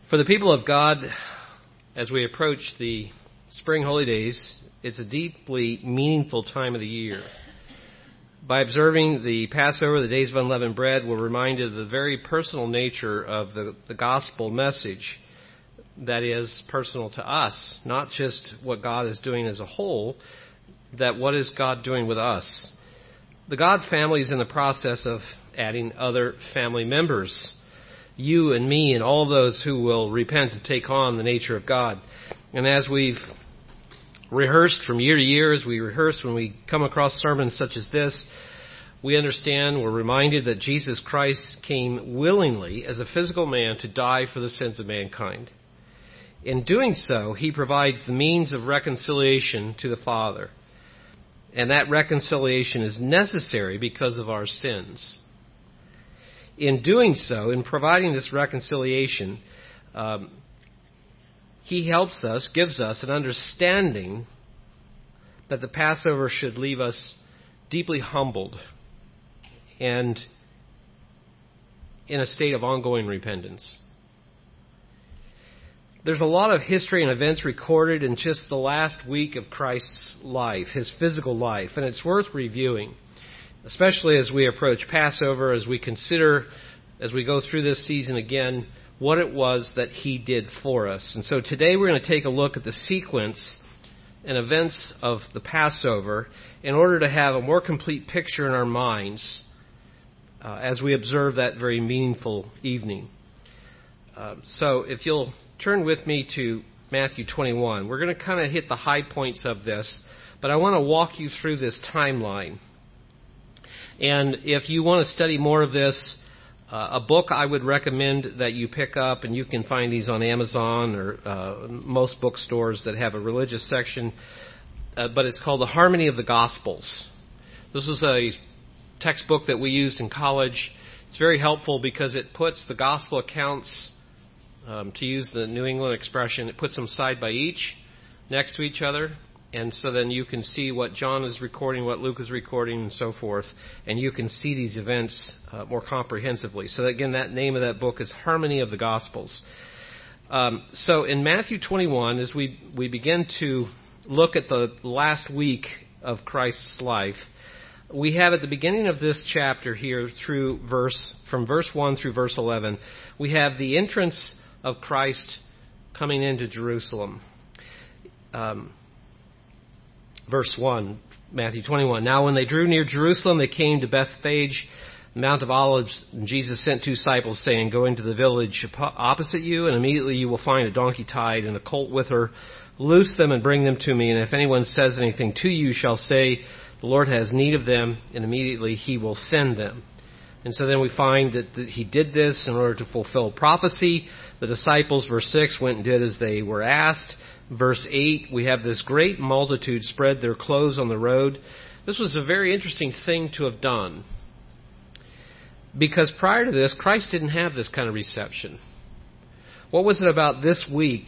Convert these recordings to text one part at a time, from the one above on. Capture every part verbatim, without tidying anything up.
For the people of God, as we approach the spring holy days, it's a deeply meaningful time of the year. By observing the Passover, the days of unleavened bread, we're reminded of the very personal nature of the, the gospel message that is personal to us, not just what God is doing as a whole, that what is God doing with us. The God family is in the process of adding other family members, you and me and all those who will repent and take on the nature of God. And as we've rehearsed from year to year, as we rehearse when we come across sermons such as this, we understand, we're reminded that Jesus Christ came willingly as a physical man to die for the sins of mankind. In doing so, he provides the means of reconciliation to the Father. And that reconciliation is necessary because of our sins. In doing so, in providing this reconciliation, um, he helps us, gives us an understanding that the Passover should leave us deeply humbled and in a state of ongoing repentance. There's a lot of history and events recorded in just the last week of Christ's life, his physical life, and it's worth reviewing, especially as we approach Passover, as we consider, as we go through this season again, what it was that he did for us. And so today we're going to take a look at the sequence and events of the Passover in order to have a more complete picture in our minds uh, as we observe that very meaningful evening. Uh, so if you'll turn with me to Matthew twenty-one. We're going to kind of hit the high points of this, but I want to walk you through this timeline. And if you want to study more of this, uh, a book I would recommend that you pick up, and you can find these on Amazon or uh, most bookstores that have a religious section, uh, but it's called The Harmony of the Gospels. This was a textbook that we used in college. It's very helpful because it puts the gospel accounts, Um, to use the New England expression, it puts them side by each, next to each other, and so then you can see what John is recording, what Luke is recording, and so forth, and you can see these events uh, more comprehensively. So again, that name of that book is Harmony of the Gospels. Um, so in Matthew twenty-one, as we, we begin to look at the last week of Christ's life, we have at the beginning of this chapter here, through verse from verse one through verse eleven, we have the entrance of Christ coming into Jerusalem. Um, verse one, Matthew twenty-one. Now when they drew near Jerusalem, they came to Bethphage, Mount of Olives, and Jesus sent two disciples, saying, Go into the village opposite you, and immediately you will find a donkey tied and a colt with her. Loose them and bring them to me, and if anyone says anything to you, shall say, The Lord has need of them, and immediately he will send them. And so then we find that he did this in order to fulfill prophecy. The disciples, verse six, went and did as they were asked. Verse eight, we have this great multitude spread their clothes on the road. This was a very interesting thing to have done, because prior to this, Christ didn't have this kind of reception. What was it about this week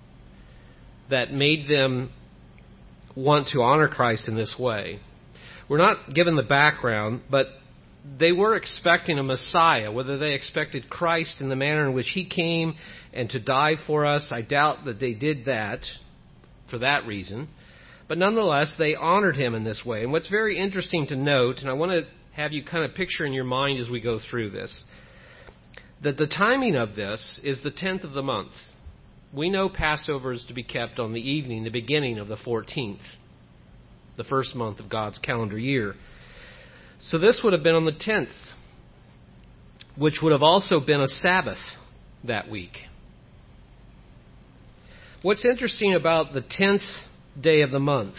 that made them want to honor Christ in this way? We're not given the background, but they were expecting a Messiah. Whether they expected Christ in the manner in which he came and to die for us, I doubt that they did that for that reason. But nonetheless, they honored him in this way. And what's very interesting to note, and I want to have you kind of picture in your mind as we go through this, that the timing of this is the tenth of the month. We know Passover is to be kept on the evening, the beginning of the fourteenth, the first month of God's calendar year. So this would have been on the tenth, which would have also been a Sabbath that week. What's interesting about the tenth day of the month,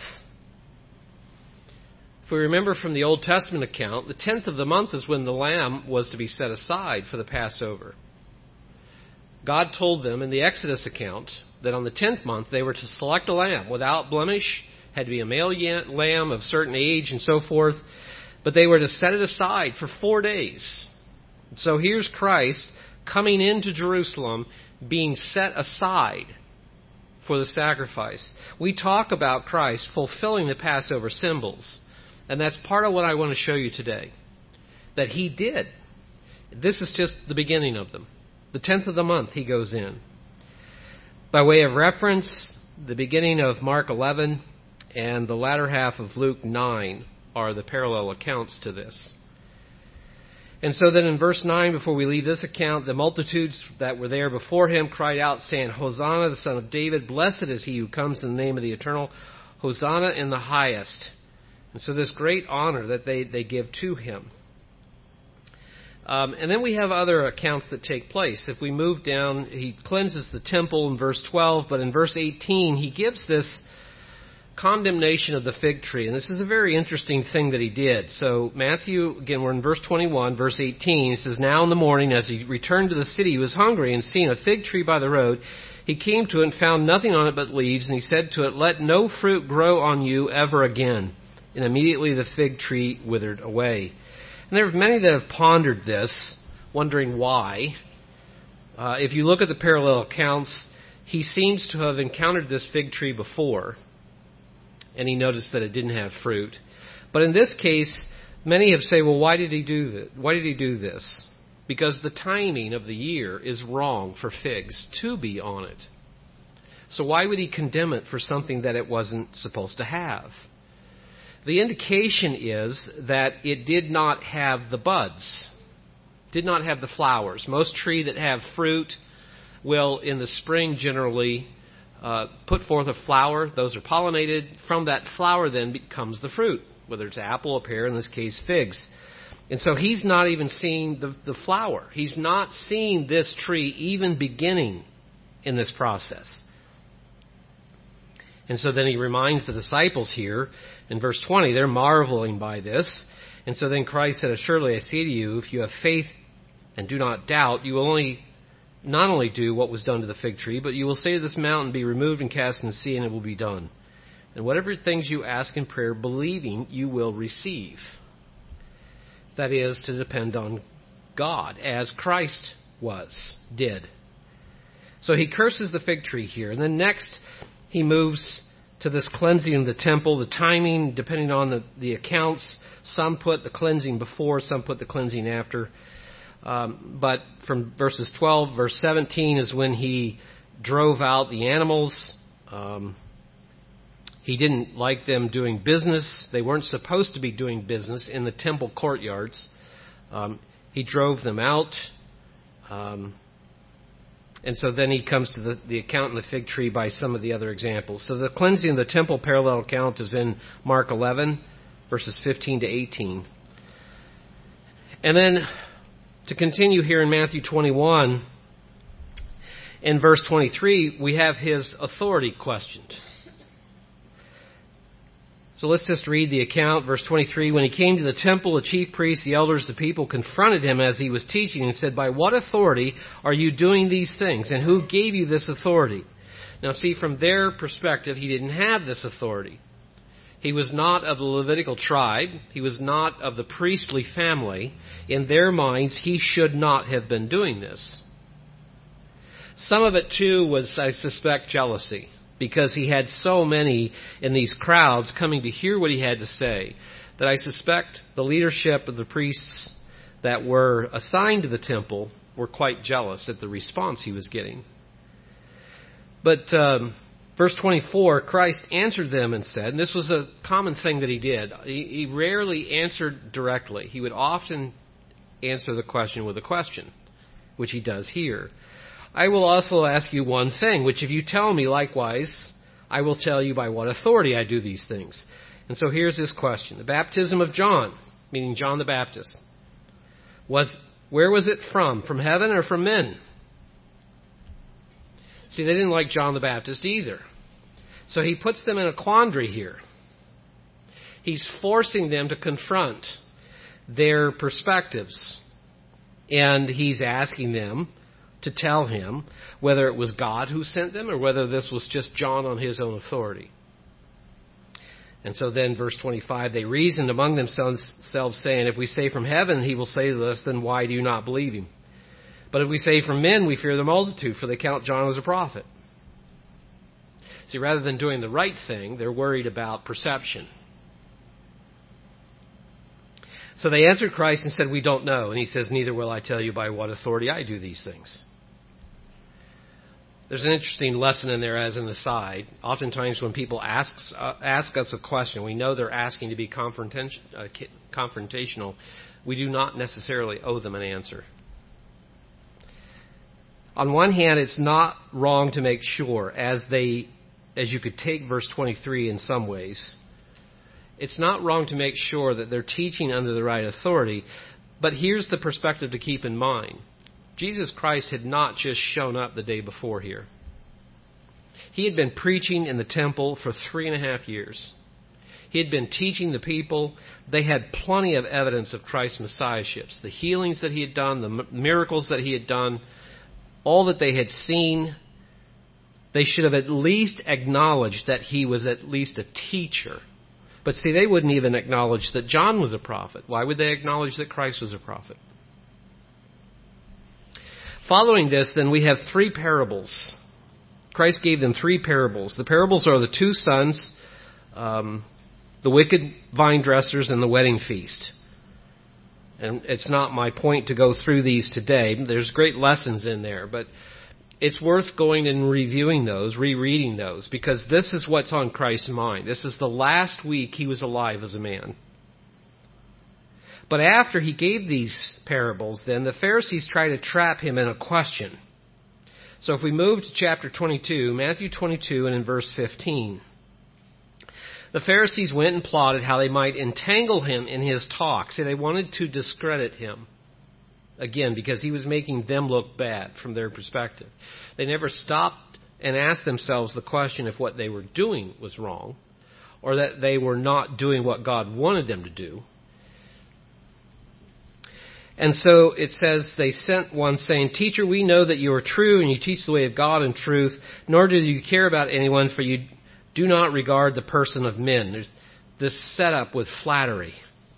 if we remember from the Old Testament account, the tenth of the month is when the lamb was to be set aside for the Passover. God told them in the Exodus account that on the tenth month they were to select a lamb without blemish, had to be a male lamb of certain age and so forth. But they were to set it aside for four days. So here's Christ coming into Jerusalem, being set aside for the sacrifice. We talk about Christ fulfilling the Passover symbols. And that's part of what I want to show you today. That he did. This is just the beginning of them. The tenth of the month he goes in. By way of reference, the beginning of Mark eleven and the latter half of Luke nine are the parallel accounts to this. And so then in verse nine, before we leave this account, the multitudes that were there before him cried out, saying, Hosanna, the Son of David, blessed is he who comes in the name of the Eternal, Hosanna in the highest. And so this great honor that they, they give to him. Um, and then we have other accounts that take place. If we move down, he cleanses the temple in verse twelve, but in verse eighteen, he gives this condemnation of the fig tree. And this is a very interesting thing that he did. So Matthew, again, we're in verse twenty-one, verse eighteen. He says, Now in the morning, as he returned to the city, he was hungry, and seeing a fig tree by the road, he came to it and found nothing on it but leaves, and he said to it, Let no fruit grow on you ever again. And immediately the fig tree withered away. And there are many that have pondered this, wondering why. Uh, if you look at the parallel accounts, he seems to have encountered this fig tree before, and he noticed that it didn't have fruit. But in this case, many have said, well, why did he do this? Why did he do this? Because the timing of the year is wrong for figs to be on it. So why would he condemn it for something that it wasn't supposed to have? The indication is that it did not have the buds, did not have the flowers. Most trees that have fruit will, in the spring generally, uh, put forth a flower. Those are pollinated. From that flower then becomes the fruit, whether it's apple, a pear, in this case figs. And so he's not even seeing the, the flower. He's not seeing this tree even beginning in this process. And so then he reminds the disciples here in verse twenty, they're marveling by this. And so then Christ said, Assuredly I say to you, if you have faith and do not doubt, you will only not only do what was done to the fig tree, but you will say to this mountain, Be removed and cast in the sea, and it will be done. And whatever things you ask in prayer, believing, you will receive. That is, to depend on God, as Christ was, did. So he curses the fig tree here. And then next, he moves to this cleansing of the temple. The timing, depending on the, the accounts, some put the cleansing before, some put the cleansing after. Um, but from verses twelve, verse seventeen is when he drove out the animals. Um, he didn't like them doing business. They weren't supposed to be doing business in the temple courtyards. Um, he drove them out. Um, And so then he comes to the, the account in the fig tree by some of the other examples. So the cleansing of the temple parallel account is in Mark eleven, verses fifteen to eighteen. And then to continue here in Matthew twenty-one, in verse twenty-three, we have his authority questioned. So let's just read the account, verse twenty-three. When he came to the temple, the chief priests, the elders, the people confronted him as he was teaching and said, By what authority are you doing these things? And who gave you this authority? Now see, from their perspective, he didn't have this authority. He was not of the Levitical tribe. He was not of the priestly family. In their minds, he should not have been doing this. Some of it, too, was, I suspect, jealousy, because he had so many in these crowds coming to hear what he had to say, that I suspect the leadership of the priests that were assigned to the temple were quite jealous at the response he was getting. But um, verse twenty-four, Christ answered them and said, and this was a common thing that he did, he, he rarely answered directly. He would often answer the question with a question, which he does here. I will also ask you one thing, which if you tell me likewise, I will tell you by what authority I do these things. And so here's this question. The baptism of John, meaning John the Baptist, was where was it from? From heaven or from men? See, they didn't like John the Baptist either. So he puts them in a quandary here. He's forcing them to confront their perspectives. And he's asking them to tell him whether it was God who sent them or whether this was just John on his own authority. And so then verse twenty-five, they reasoned among themselves saying, if we say from heaven, he will say to us, then why do you not believe him? But if we say from men, we fear the multitude, for they count John as a prophet. See, rather than doing the right thing, they're worried about perception. So they answered Christ and said, we don't know. And he says, neither will I tell you by what authority I do these things. There's an interesting lesson in there as an aside. Oftentimes when people ask, uh, ask us a question, we know they're asking to be confrontation, uh, confrontational. We do not necessarily owe them an answer. On one hand, it's not wrong to make sure, as they, as you could take verse twenty-three in some ways, it's not wrong to make sure that they're teaching under the right authority, but here's the perspective to keep in mind. Jesus Christ had not just shown up the day before here. He had been preaching in the temple for three and a half years. He had been teaching the people. They had plenty of evidence of Christ's messiahships, the healings that he had done, the miracles that he had done, all that they had seen. They should have at least acknowledged that he was at least a teacher. But see, they wouldn't even acknowledge that John was a prophet. Why would they acknowledge that Christ was a prophet? Following this, then, we have three parables. Christ gave them three parables. The parables are the two sons, um, the wicked vine dressers, and the wedding feast. And it's not my point to go through these today. There's great lessons in there, but it's worth going and reviewing those, rereading those, because this is what's on Christ's mind. This is the last week he was alive as a man. But after he gave these parables, then, the Pharisees try to trap him in a question. So if we move to chapter twenty-two, Matthew twenty-two, and in verse fifteen, the Pharisees went and plotted how they might entangle him in his talk. See, they wanted to discredit him. Again, because he was making them look bad from their perspective. They never stopped and asked themselves the question if what they were doing was wrong, or that they were not doing what God wanted them to do. And so it says, they sent one saying, "Teacher, we know that you are true, and you teach the way of God in truth, nor do you care about anyone, for you do not regard the person of men." There's this setup with flattery.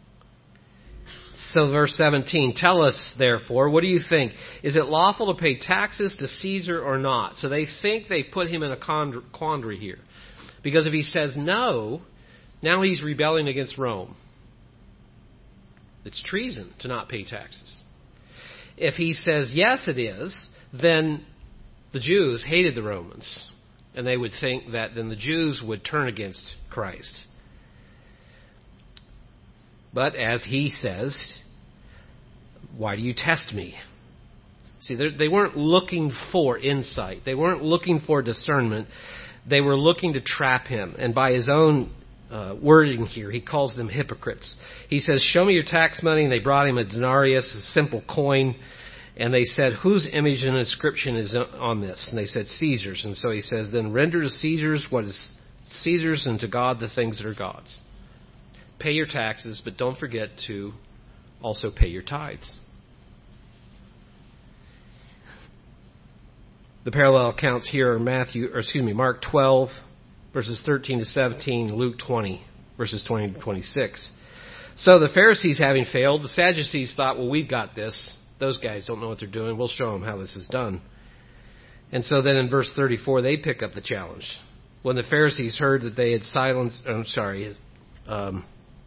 So verse seventeen, "Tell us, therefore, what do you think? Is it lawful to pay taxes to Caesar or not?" So they think they put him in a quandary here. Because if he says no, now he's rebelling against Rome. It's treason to not pay taxes. If he says yes, it is, then the Jews hated the Romans. And they would think that then the Jews would turn against Christ. But as he says, "Why do you test me?" See, they weren't looking for insight. They weren't looking for discernment. They were looking to trap him. And by his own uh, wording here, he calls them hypocrites. He says, "Show me your tax money." And they brought him a denarius, a simple coin. And they said, "Whose image and inscription is on this?" And they said, "Caesar's." And so he says, "Then render to Caesar's what is Caesar's, and to God the things that are God's. Pay your taxes, but don't forget to also pay your tithes." The parallel accounts here are Matthew, or excuse me, Mark twelve, verses thirteen to seventeen, Luke twenty, verses twenty to twenty-six. So the Pharisees having failed, the Sadducees thought, well, we've got this. Those guys don't know what they're doing. We'll show them how this is done. And so then in verse thirty-four, they pick up the challenge. When the Pharisees heard that they had silenced, I'm sorry, um,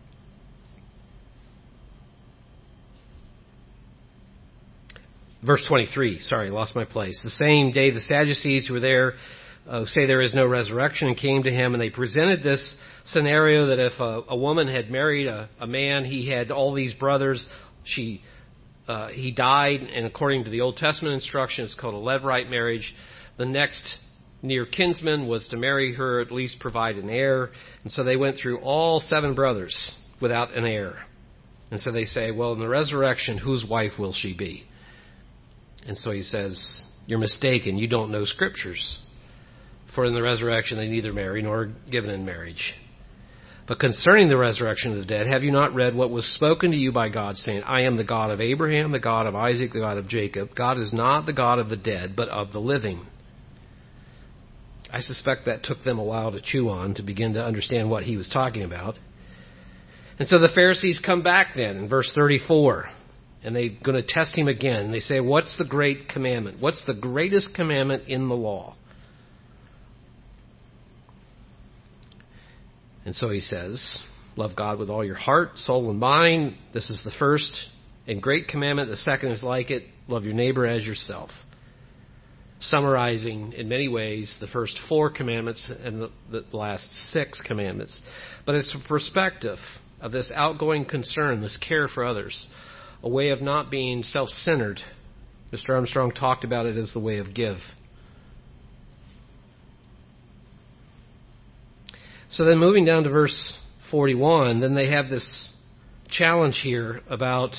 verse twenty-three, sorry, lost my place. "The same day the Sadducees who were there uh, say there is no resurrection, and came to him, and they presented this scenario that if a, a woman had married a, a man, he had all these brothers, she uh, he died, and according to the Old Testament instruction, it's called a Levirate marriage. The next near kinsman was to marry her, at least provide an heir. And so they went through all seven brothers without an heir. And so they say, well, in the resurrection, whose wife will she be? And so he says, you're mistaken. You don't know Scriptures. For in the resurrection they neither marry nor are given in marriage. But concerning the resurrection of the dead, have you not read what was spoken to you by God, saying, I am the God of Abraham, the God of Isaac, the God of Jacob. God is not the God of the dead, but of the living. I suspect that took them a while to chew on to begin to understand what he was talking about. And so the Pharisees come back then in verse thirty-four. And they're going to test him again. And they say, what's the great commandment? What's the greatest commandment in the law? And so he says, love God with all your heart, soul, and mind. This is the first and great commandment. The second is like it. Love your neighbor as yourself. summarizing in many ways the first four commandments and the, the last six commandments. But it's a perspective of this outgoing concern, this care for others, a way of not being self-centered. Mister Armstrong talked about it as the way of give. So then moving down to verse forty-one, then they have this challenge here about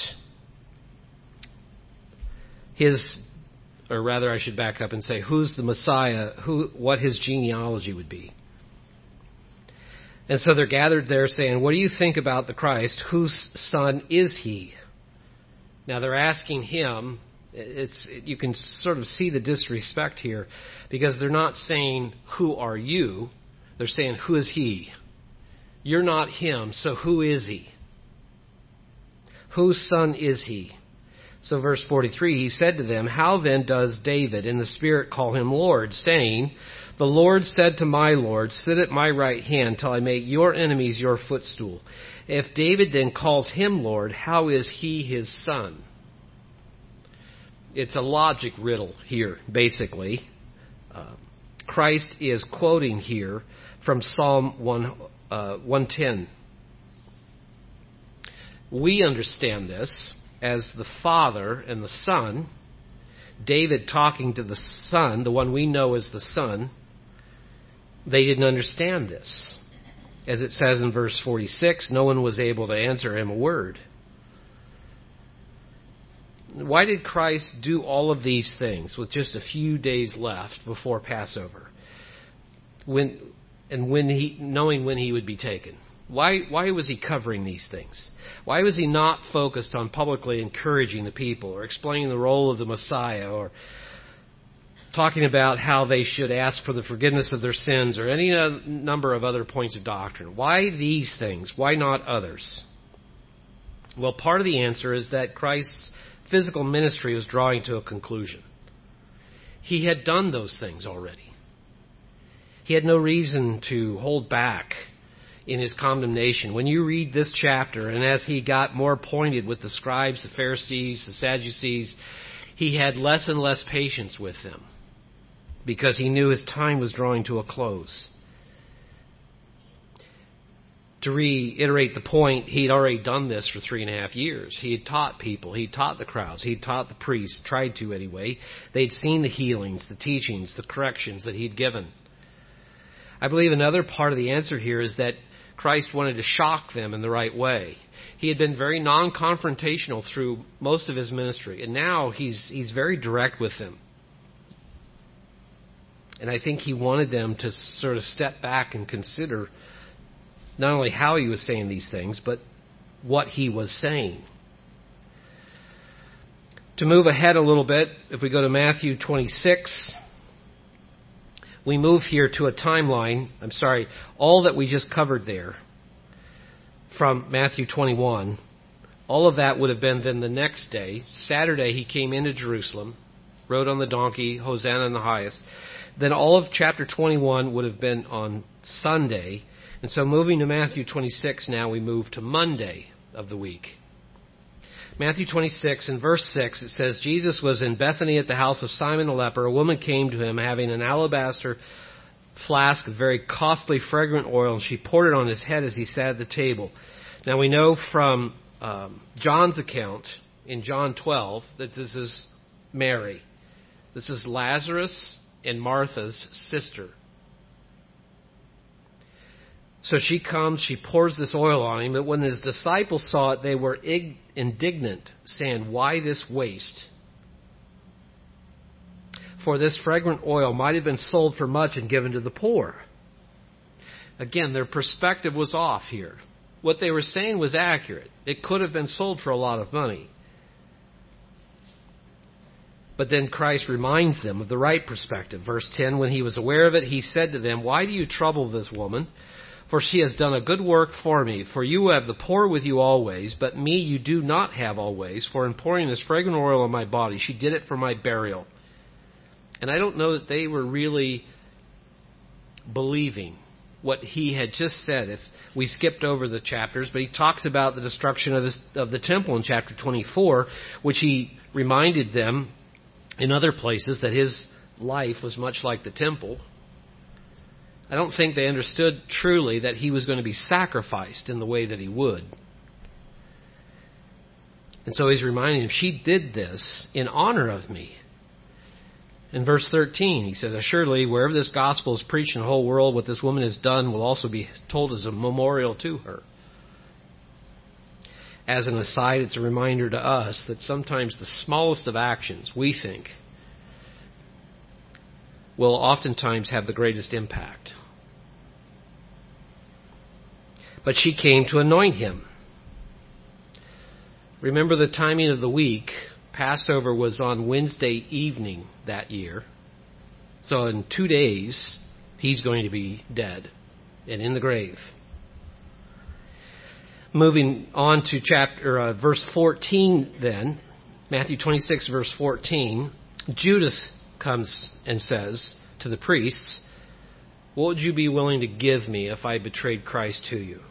his, or rather I should back up and say, who's the Messiah, who, what his genealogy would be. And so they're gathered there saying, what do you think about the Christ? Whose son is he? Now they're asking him, it's, you can sort of see the disrespect here, because they're not saying, who are you? They're saying, who is he? You're not him, so who is he? Whose son is he? So verse forty-three, he said to them, how then does David in the Spirit call him Lord, saying, the Lord said to my Lord, sit at my right hand till I make your enemies your footstool. If David then calls him Lord, how is he his son? It's a logic riddle here, basically. Uh, Christ is quoting here from Psalm one, uh, one ten. We understand this as the Father and the Son, David talking to the Son, the one we know as the Son. They didn't understand this. As it says in verse forty-six, no one was able to answer him a word. Why did Christ do all of these things with just a few days left before Passover? When and when he knowing when he would be taken? Why why was he covering these things? Why was he not focused on publicly encouraging the people or explaining the role of the Messiah or talking about how they should ask for the forgiveness of their sins or any number of other points of doctrine? Why these things? Why not others? Well, part of the answer is that Christ's physical ministry was drawing to a conclusion. He had done those things already. He had no reason to hold back in his condemnation. When you read this chapter, and as he got more pointed with the scribes, the Pharisees, the Sadducees, he had less and less patience with them because he knew his time was drawing to a close. To reiterate the point, he'd already done this for three and a half years. He had taught people. He taught the crowds. He taught the priests, tried to anyway. They'd seen the healings, the teachings, the corrections that he'd given. I believe another part of the answer here is that Christ wanted to shock them in the right way. He had been very non-confrontational through most of his ministry, and now he's he's very direct with them. And I think he wanted them to sort of step back and consider not only how he was saying these things, but what he was saying. To move ahead a little bit, if we go to Matthew twenty-six, we move here to a timeline. I'm sorry, all that we just covered there from Matthew twenty-one, all of that would have been then the next day. Saturday he came into Jerusalem, rode on the donkey, Hosanna in the highest. Then all of chapter twenty-one would have been on Sunday. And so moving to Matthew twenty-six now, we move to Monday of the week. Matthew twenty-six, in verse six, it says, Jesus was in Bethany at the house of Simon the leper. A woman came to him having an alabaster flask of very costly fragrant oil, and she poured it on his head as he sat at the table. Now we know from um, John's account in John twelve that this is Mary. This is Lazarus and Martha's sister. So she comes, she pours this oil on him, but when his disciples saw it, they were indignant, saying, why this waste? For this fragrant oil might have been sold for much and given to the poor. Again, their perspective was off here. What they were saying was accurate. It could have been sold for a lot of money. But then Christ reminds them of the right perspective. Verse ten, when he was aware of it, he said to them, why do you trouble this woman? For she has done a good work for me. For you have the poor with you always, but me you do not have always. For in pouring this fragrant oil on my body, she did it for my burial. And I don't know that they were really believing what he had just said. If we skipped over the chapters, but he talks about the destruction of, this, of the temple in chapter twenty-four, which he reminded them in other places that his life was much like the temple. I don't think they understood truly that he was going to be sacrificed in the way that he would. And so he's reminding them, she did this in honor of me. In verse thirteen, he says, assuredly, wherever this gospel is preached in the whole world, what this woman has done will also be told as a memorial to her. As an aside, it's a reminder to us that sometimes the smallest of actions, we think, will oftentimes have the greatest impact. But she came to anoint him. Remember the timing of the week. Passover was on Wednesday evening that year. So in two days, he's going to be dead and in the grave. Moving on to chapter uh, verse fourteen then, Matthew twenty-six verse fourteen, Judas comes and says to the priests, what would you be willing to give me if I betrayed Christ to you?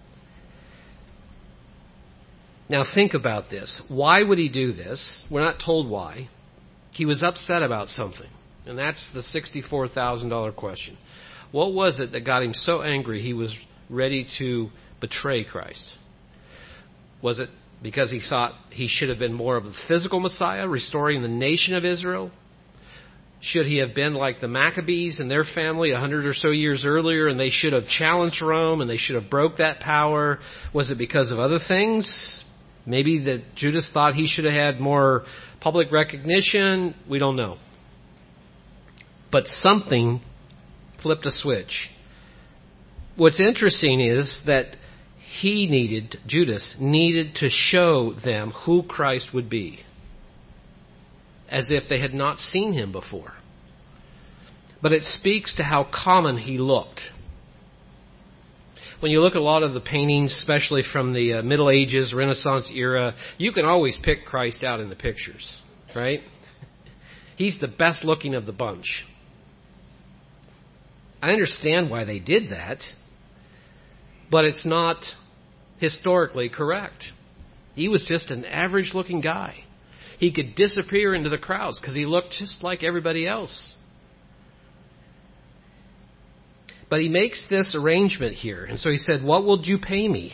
Now think about this. Why would he do this? We're not told why. He was upset about something. And that's the sixty-four thousand dollars question. What was it that got him so angry he was ready to betray Christ? Was it because he thought he should have been more of a physical Messiah, restoring the nation of Israel? Should he have been like the Maccabees and their family a hundred or so years earlier, and they should have challenged Rome and they should have broke that power? Was it because of other things? Maybe that Judas thought he should have had more public recognition. We don't know. But something flipped a switch. What's interesting is that he needed, Judas needed to show them who Christ would be, as if they had not seen him before. But it speaks to how common he looked. When you look at a lot of the paintings, especially from the uh, Middle Ages, Renaissance era, you can always pick Christ out in the pictures, right? He's the best looking of the bunch. I understand why they did that, but it's not historically correct. He was just an average looking guy. He could disappear into the crowds because he looked just like everybody else. But he makes this arrangement here. And so he said, what will you pay me?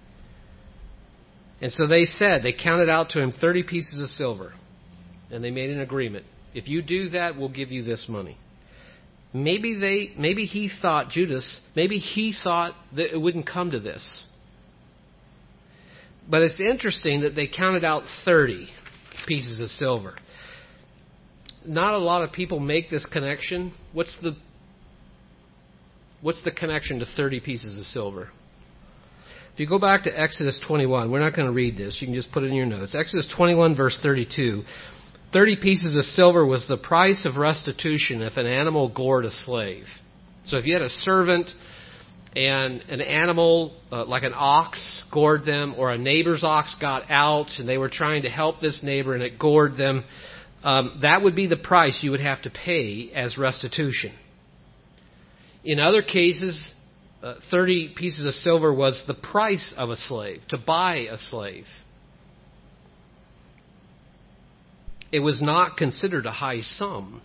And so they said, they counted out to him thirty pieces of silver. And they made an agreement. If you do that, we'll give you this money. Maybe they, maybe he thought, Judas, maybe he thought that it wouldn't come to this. But it's interesting that they counted out thirty pieces of silver. Not a lot of people make this connection. What's the What's the connection to thirty pieces of silver? If you go back to Exodus twenty-one, we're not going to read this. You can just put it in your notes. Exodus twenty-one, verse thirty-two. thirty pieces of silver was the price of restitution if an animal gored a slave. So if you had a servant and an animal, uh, like an ox, gored them, or a neighbor's ox got out and they were trying to help this neighbor and it gored them, um, that would be the price you would have to pay as restitution. In other cases, uh, thirty pieces of silver was the price of a slave, to buy a slave. It was not considered a high sum.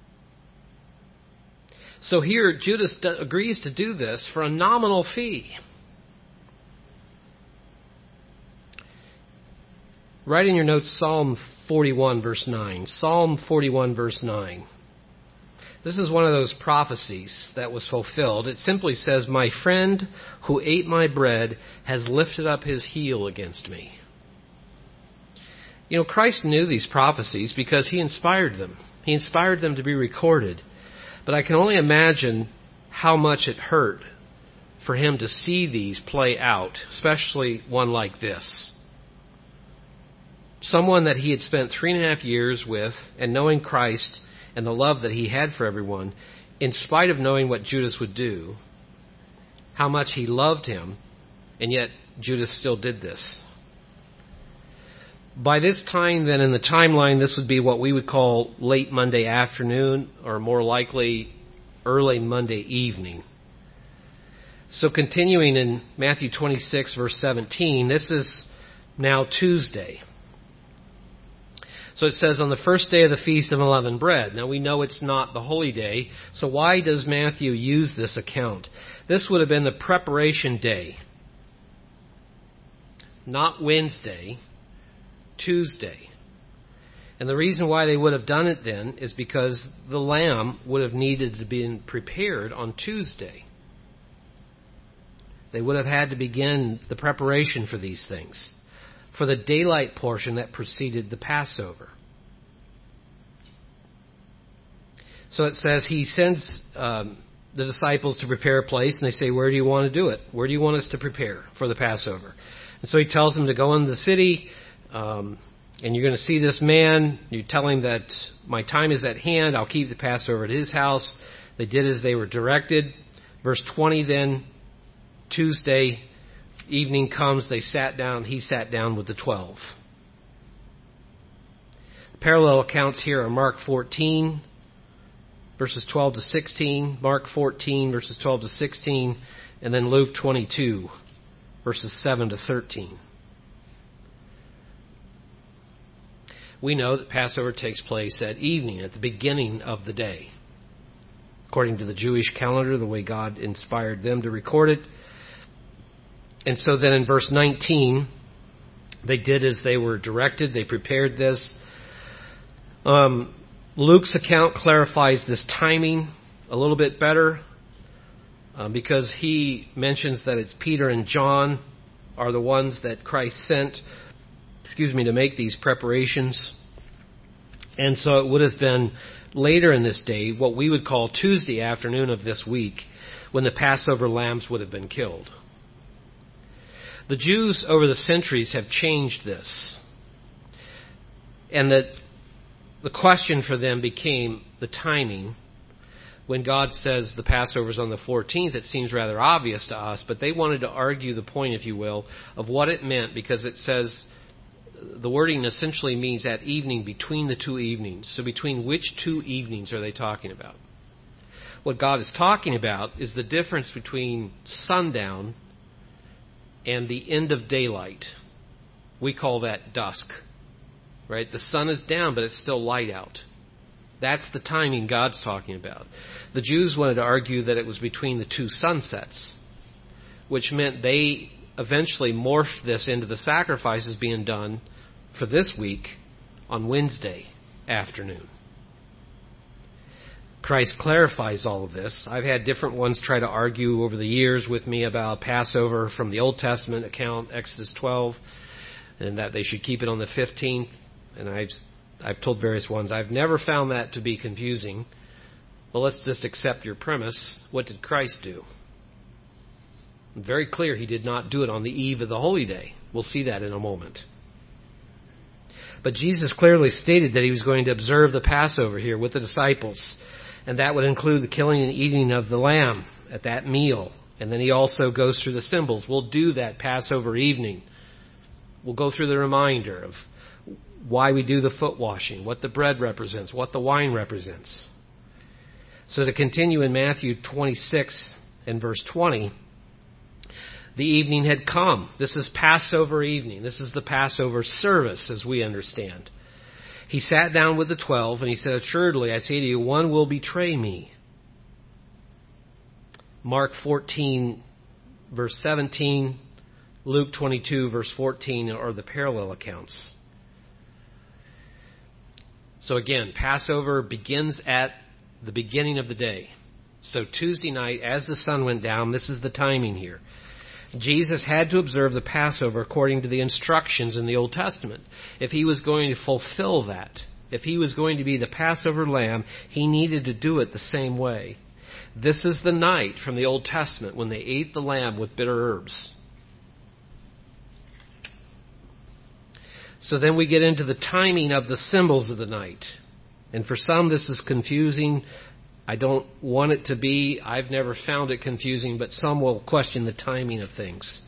So here, Judas d- agrees to do this for a nominal fee. Write in your notes Psalm forty-one, verse nine. Psalm forty-one, verse nine. This is one of those prophecies that was fulfilled. It simply says, my friend who ate my bread has lifted up his heel against me. You know, Christ knew these prophecies because he inspired them. He inspired them to be recorded. But I can only imagine how much it hurt for him to see these play out, especially one like this. Someone that he had spent three and a half years with, and knowing Christ and the love that he had for everyone, in spite of knowing what Judas would do, how much he loved him, and yet Judas still did this. By this time, then, in the timeline, this would be what we would call late Monday afternoon, or more likely early Monday evening. So continuing in Matthew twenty-six, verse seventeen, this is now Tuesday. So it says on the first day of the Feast of Unleavened Bread. Now we know it's not the holy day, so why does Matthew use this account? This would have been the preparation day. Not Wednesday, Tuesday. And the reason why they would have done it then is because the lamb would have needed to be prepared on Tuesday. They would have had to begin the preparation for these things, for the daylight portion that preceded the Passover. So it says he sends um, the disciples to prepare a place, and they say, where do you want to do it? Where do you want us to prepare for the Passover? And so he tells them to go into the city, um, and you're going to see this man. You tell him that my time is at hand. I'll keep the Passover at his house. They did as they were directed. Verse twenty then, Tuesday evening comes, they sat down, he sat down with the twelve. Parallel accounts here are Mark fourteen, verses twelve to sixteen, Mark fourteen, verses twelve to sixteen, and then Luke twenty-two, verses seven to thirteen. We know that Passover takes place at evening, at the beginning of the day. According to the Jewish calendar, the way God inspired them to record it. And so then in verse nineteen, they did as they were directed. They prepared this. Um, Luke's account clarifies this timing a little bit better uh, because he mentions that it's Peter and John are the ones that Christ sent, excuse me, to make these preparations. And so it would have been later in this day, what we would call Tuesday afternoon of this week, when the Passover lambs would have been killed. The Jews over the centuries have changed this. And that the question for them became the timing. When God says the Passover's on the fourteenth, it seems rather obvious to us, but they wanted to argue the point, if you will, of what it meant, because it says the wording essentially means at evening, between the two evenings. So between which two evenings are they talking about? What God is talking about is the difference between sundown and the end of daylight. We call that dusk. Right? The sun is down, but it's still light out. That's the timing God's talking about. The Jews wanted to argue that it was between the two sunsets, which meant they eventually morphed this into the sacrifices being done for this week on Wednesday afternoon. Christ clarifies all of this. I've had different ones try to argue over the years with me about Passover from the Old Testament account, Exodus twelve, and that they should keep it on the fifteenth. And I've I've told various ones, I've never found that to be confusing. Well, let's just accept your premise. What did Christ do? Very clear, he did not do it on the eve of the holy day. We'll see that in a moment. But Jesus clearly stated that he was going to observe the Passover here with the disciples. And that would include the killing and eating of the lamb at that meal. And then he also goes through the symbols. We'll do that Passover evening. We'll go through the reminder of why we do the foot washing, what the bread represents, what the wine represents. So to continue in Matthew twenty-six and verse twenty, the evening had come. This is Passover evening. This is the Passover service as we understand. He sat down with the twelve and he said, assuredly, I say to you, one will betray me. Mark fourteen verse seventeen, Luke twenty-two verse fourteen are the parallel accounts. So again, Passover begins at the beginning of the day. So Tuesday night, as the sun went down, this is the timing here. Jesus had to observe the Passover according to the instructions in the Old Testament. If he was going to fulfill that, if he was going to be the Passover lamb, he needed to do it the same way. This is the night from the Old Testament when they ate the lamb with bitter herbs. So then we get into the timing of the symbols of the night. And for some this is confusing. I don't want it to be. I've never found it confusing, but some will question the timing of things.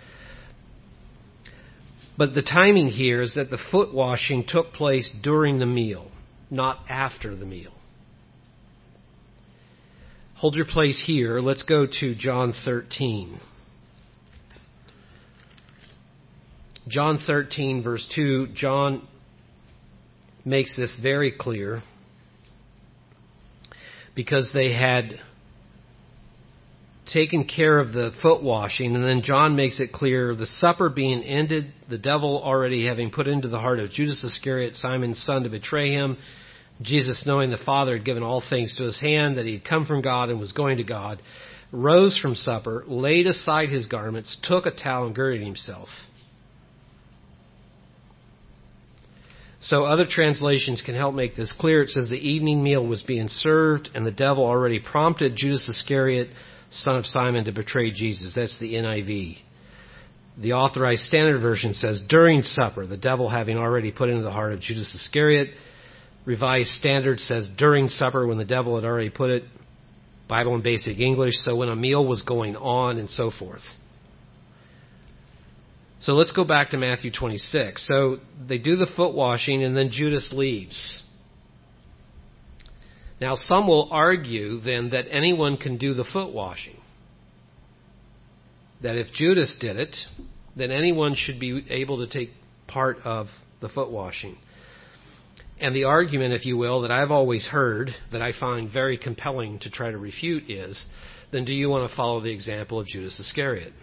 But the timing here is that the foot washing took place during the meal, not after the meal. Hold your place here. Let's go to John thirteen. John thirteen, verse two, John makes this very clear because they had taken care of the foot washing, and then John makes it clear the supper being ended, the devil already having put into the heart of Judas Iscariot, Simon's son, to betray him. Jesus, knowing the Father had given all things to his hand, that he had come from God and was going to God, rose from supper, laid aside his garments, took a towel and girded himself. So other translations can help make this clear. It says the evening meal was being served, and the devil already prompted Judas Iscariot, son of Simon, to betray Jesus. That's the N I V. The Authorized Standard Version says, during supper, the devil having already put into the heart of Judas Iscariot. Revised Standard says, during supper, when the devil had already put it. Bible in Basic English, so when a meal was going on, and so forth. So let's go back to Matthew twenty-six. So they do the foot washing, and then Judas leaves. Now, some will argue then that anyone can do the foot washing. That if Judas did it, then anyone should be able to take part of the foot washing. And the argument, if you will, that I've always heard, that I find very compelling to try to refute is, then do you want to follow the example of Judas Iscariot?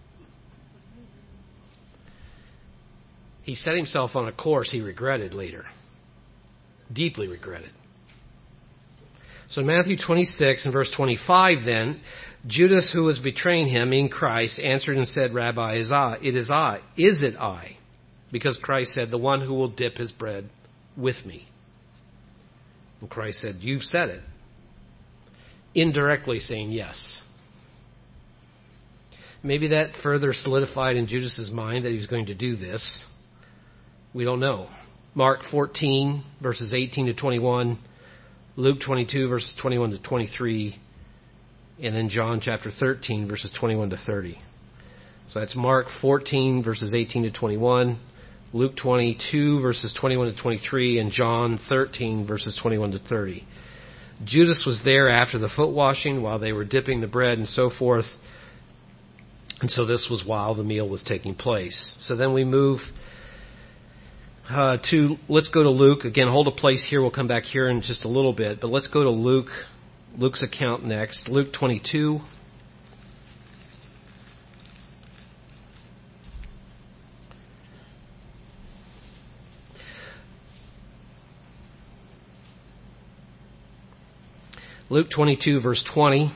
He set himself on a course he regretted later. Deeply regretted. So in Matthew twenty-six and verse twenty-five then, Judas, who was betraying him in Christ, answered and said, Rabbi, is I, it is I. Is it I? Because Christ said, the one who will dip his bread with me. And Christ said, you've said it. Indirectly saying yes. Maybe that further solidified in Judas's mind that he was going to do this. We don't know. Mark fourteen, verses eighteen to twenty-one. Luke twenty-two, verses twenty-one to twenty-three. And then John chapter thirteen, verses twenty-one to thirty. So that's Mark fourteen, verses eighteen to twenty-one. Luke twenty-two, verses twenty-one to twenty-three. And John thirteen, verses twenty-one to thirty. Judas was there after the foot washing while they were dipping the bread and so forth. And so this was while the meal was taking place. So then we move uh, to, let's go to Luke. Again, hold a place here. We'll come back here in just a little bit. But let's go to Luke, Luke's account next. Luke twenty-two. Luke twenty-two, verse twenty.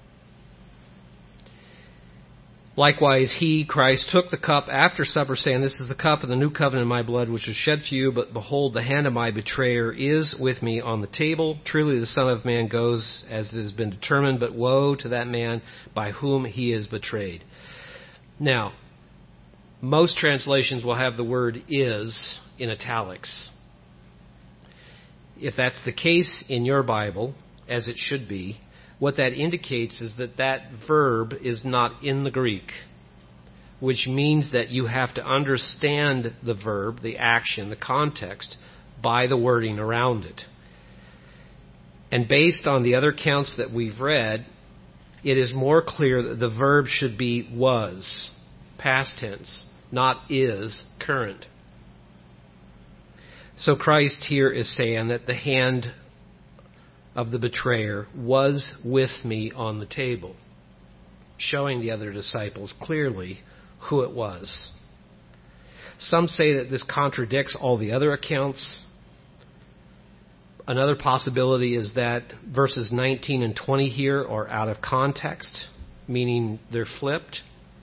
Likewise, he, Christ, took the cup after supper, saying, this is the cup of the new covenant in my blood, which was shed for you. But behold, the hand of my betrayer is with me on the table. Truly the Son of Man goes as it has been determined, but woe to that man by whom he is betrayed. Now, most translations will have the word is in italics. If that's the case in your Bible, as it should be, what that indicates is that that verb is not in the Greek, which means that you have to understand the verb, the action, the context, by the wording around it. And based on the other accounts that we've read, it is more clear that the verb should be was, past tense, not is, current. So Christ here is saying that the hand of the betrayer was with me on the table, showing the other disciples clearly who it was. Some say that this contradicts all the other accounts. Another possibility is that verses nineteen and twenty here are out of context, meaning they're flipped.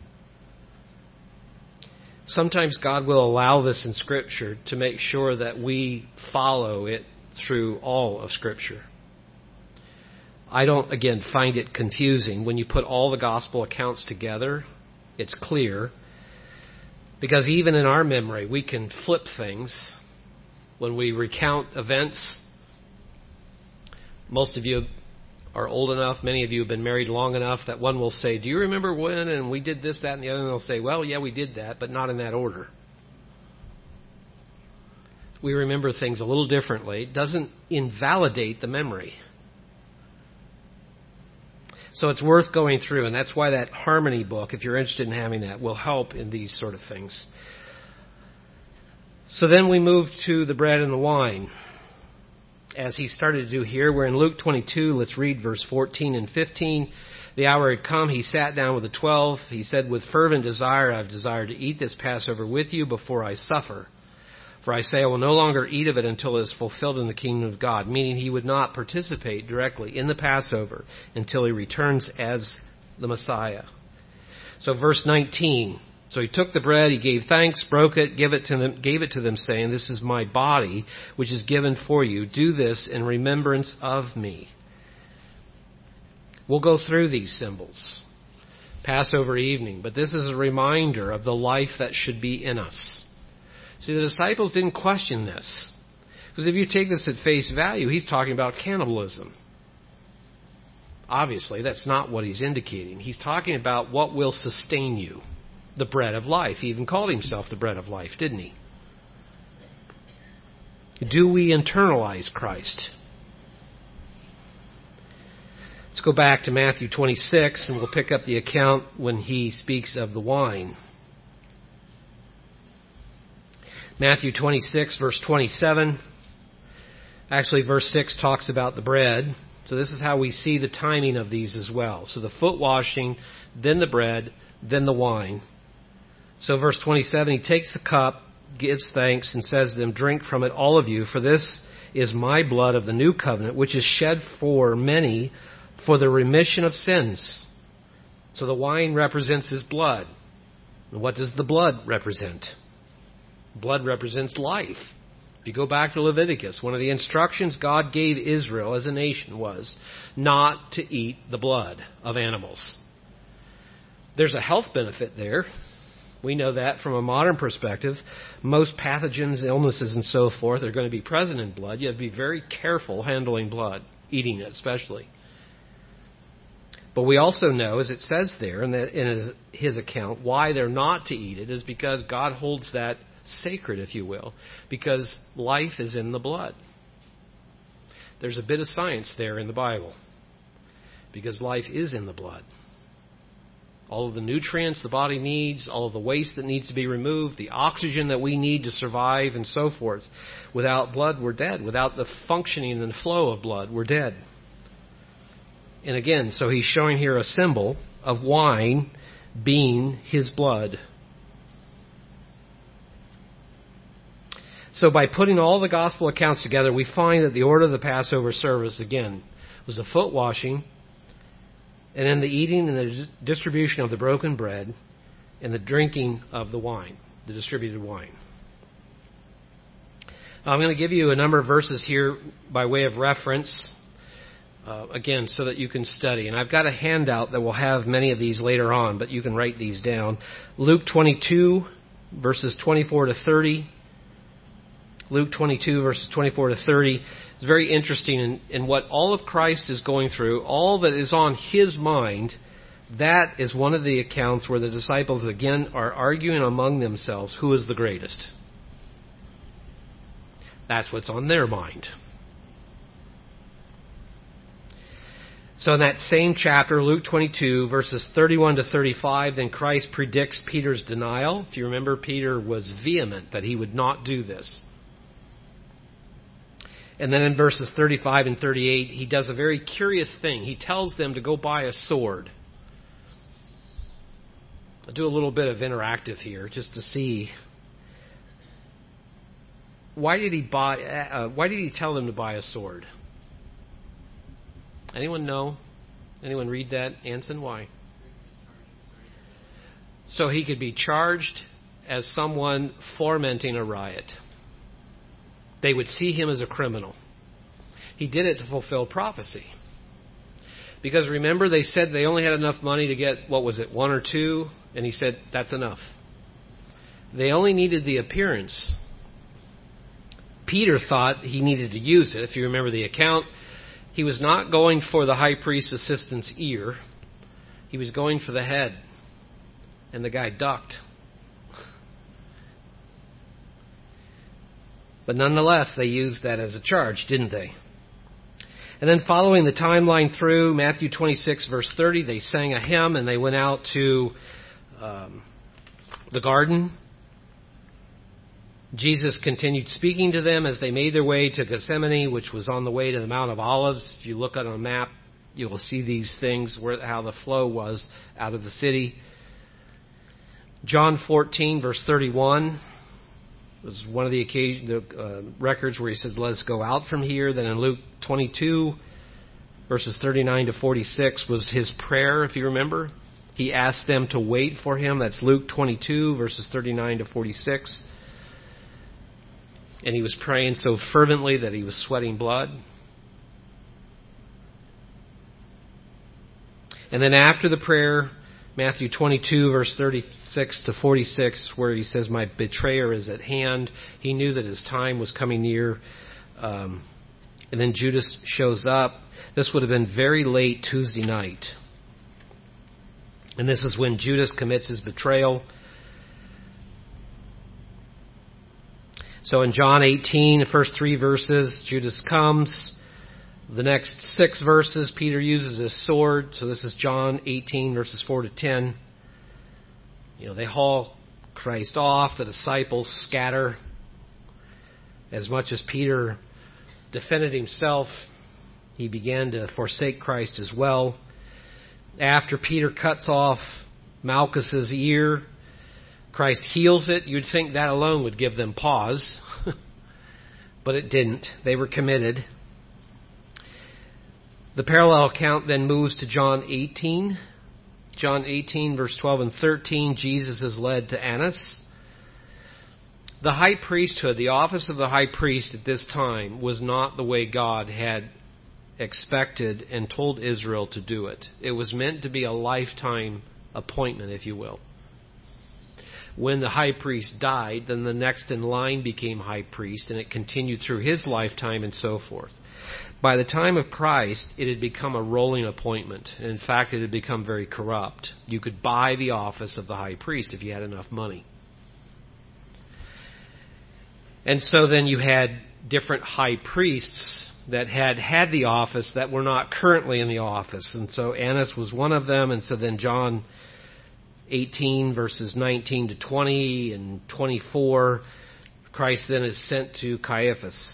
Sometimes God will allow this in Scripture to make sure that we follow it through all of Scripture. I don't, again, find it confusing. When you put all the gospel accounts together, it's clear. Because even in our memory, we can flip things. When we recount events, most of you are old enough, many of you have been married long enough, that one will say, do you remember when and we did this, that, and the other? And they'll say, well, yeah, we did that, but not in that order. We remember things a little differently. It doesn't invalidate the memory. So it's worth going through, and that's why that harmony book, if you're interested in having that, will help in these sort of things. So then we move to the bread and the wine. As he started to do here, we're in Luke twenty-two. Let's read verse fourteen and fifteen. The hour had come. He sat down with the twelve. He said, with fervent desire, I have desired to eat this Passover with you before I suffer. For I say, I will no longer eat of it until it is fulfilled in the kingdom of God. Meaning he would not participate directly in the Passover until he returns as the Messiah. So verse nineteen. So he took the bread, he gave thanks, broke it, gave it to them, gave it to them, saying, this is my body, which is given for you. Do this in remembrance of me. We'll go through these symbols, Passover evening, but this is a reminder of the life that should be in us. See, the disciples didn't question this, because if you take this at face value, he's talking about cannibalism. Obviously, that's not what he's indicating. He's talking about what will sustain you. The bread of life. He even called himself the bread of life, didn't he? Do we internalize Christ? Let's go back to Matthew twenty-six, and we'll pick up the account when he speaks of the wine. Matthew twenty-six, verse twenty-seven. Actually, verse six talks about the bread. So this is how we see the timing of these as well. So the foot washing, then the bread, then the wine. So verse twenty-seven, he takes the cup, gives thanks, and says to them, drink from it, all of you, for this is my blood of the new covenant, which is shed for many for the remission of sins. So the wine represents his blood. And what does the blood represent? Blood represents life. If you go back to Leviticus, one of the instructions God gave Israel as a nation was not to eat the blood of animals. There's a health benefit there. We know that from a modern perspective. Most pathogens, illnesses, and so forth are going to be present in blood. You have to be very careful handling blood, eating it especially. But we also know, as it says there in, the, in his, his account, why they're not to eat it is because God holds that sacred, if you will, because life is in the blood. There's a bit of science there in the Bible, because life is in the blood. All of the nutrients the body needs, all of the waste that needs to be removed, the oxygen that we need to survive, and so forth. Without blood, we're dead. Without the functioning and flow of blood, we're dead. And again, so he's showing here a symbol of wine being his blood. So by putting all the gospel accounts together, we find that the order of the Passover service, again, was the foot washing, and then the eating and the distribution of the broken bread, and the drinking of the wine, the distributed wine. Now, I'm going to give you a number of verses here by way of reference, uh, again, so that you can study. And I've got a handout that will have many of these later on, but you can write these down. Luke twenty-two, verses twenty-four to thirty. Luke twenty-two, verses twenty-four to thirty. It's very interesting in, in what all of Christ is going through, all that is on his mind. That is one of the accounts where the disciples again are arguing among themselves who is the greatest. That's what's on their mind. So in that same chapter, Luke twenty-two, verses thirty-one to thirty-five, then Christ predicts Peter's denial. If you remember, Peter was vehement that he would not do this. And then in verses thirty-five and thirty-eight, he does a very curious thing. He tells them to go buy a sword. I'll do a little bit of interactive here just to see. Why did he buy? Uh, why did he tell them to buy a sword? Anyone know? Anyone read that? Anson, why? So he could be charged as someone fomenting a riot. They would see him as a criminal. He did it to fulfill prophecy. Because remember, they said they only had enough money to get, what was it, one or two? And he said, that's enough. They only needed the appearance. Peter thought he needed to use it. If you remember the account, he was not going for the high priest's assistant's ear. He was going for the head. And the guy ducked. But nonetheless, they used that as a charge, didn't they? And then following the timeline through, Matthew twenty-six, verse thirty, they sang a hymn and they went out to um, the garden. Jesus continued speaking to them as they made their way to Gethsemane, which was on the way to the Mount of Olives. If you look on a map, you will see these things, where how the flow was out of the city. John fourteen, verse thirty-one, was one of the occasion, the uh, records where he says, "Let us go out from here." Then in Luke twenty-two, verses thirty-nine to forty-six, was his prayer, if you remember. He asked them to wait for him. That's Luke twenty-two, verses thirty-nine to forty-six. And he was praying so fervently that he was sweating blood. And then after the prayer, Matthew twenty-two, verse thirty-six to forty-six, where he says, "My betrayer is at hand." He knew that his time was coming near. Um, and then Judas shows up. This would have been very late Tuesday night. And this is when Judas commits his betrayal. So in John eighteen, the first three verses, Judas comes. The next six verses, Peter uses his sword. So this is John eighteen, verses four to ten. You know, they haul Christ off. The disciples scatter. As much as Peter defended himself, he began to forsake Christ as well. After Peter cuts off Malchus's ear, Christ heals it. You'd think that alone would give them pause. But it didn't. They were committed. The parallel account then moves to John eighteen. John eighteen, verse twelve and thirteen, Jesus is led to Annas. The high priesthood, the office of the high priest at this time, was not the way God had expected and told Israel to do it. It was meant to be a lifetime appointment, if you will. When the high priest died, then the next in line became high priest, and it continued through his lifetime and so forth. By the time of Christ, it had become a rolling appointment. In fact, it had become very corrupt. You could buy the office of the high priest if you had enough money. And so then you had different high priests that had had the office that were not currently in the office. And so Annas was one of them. And so then John eighteen, verses nineteen to twenty and twenty-four, Christ then is sent to Caiaphas.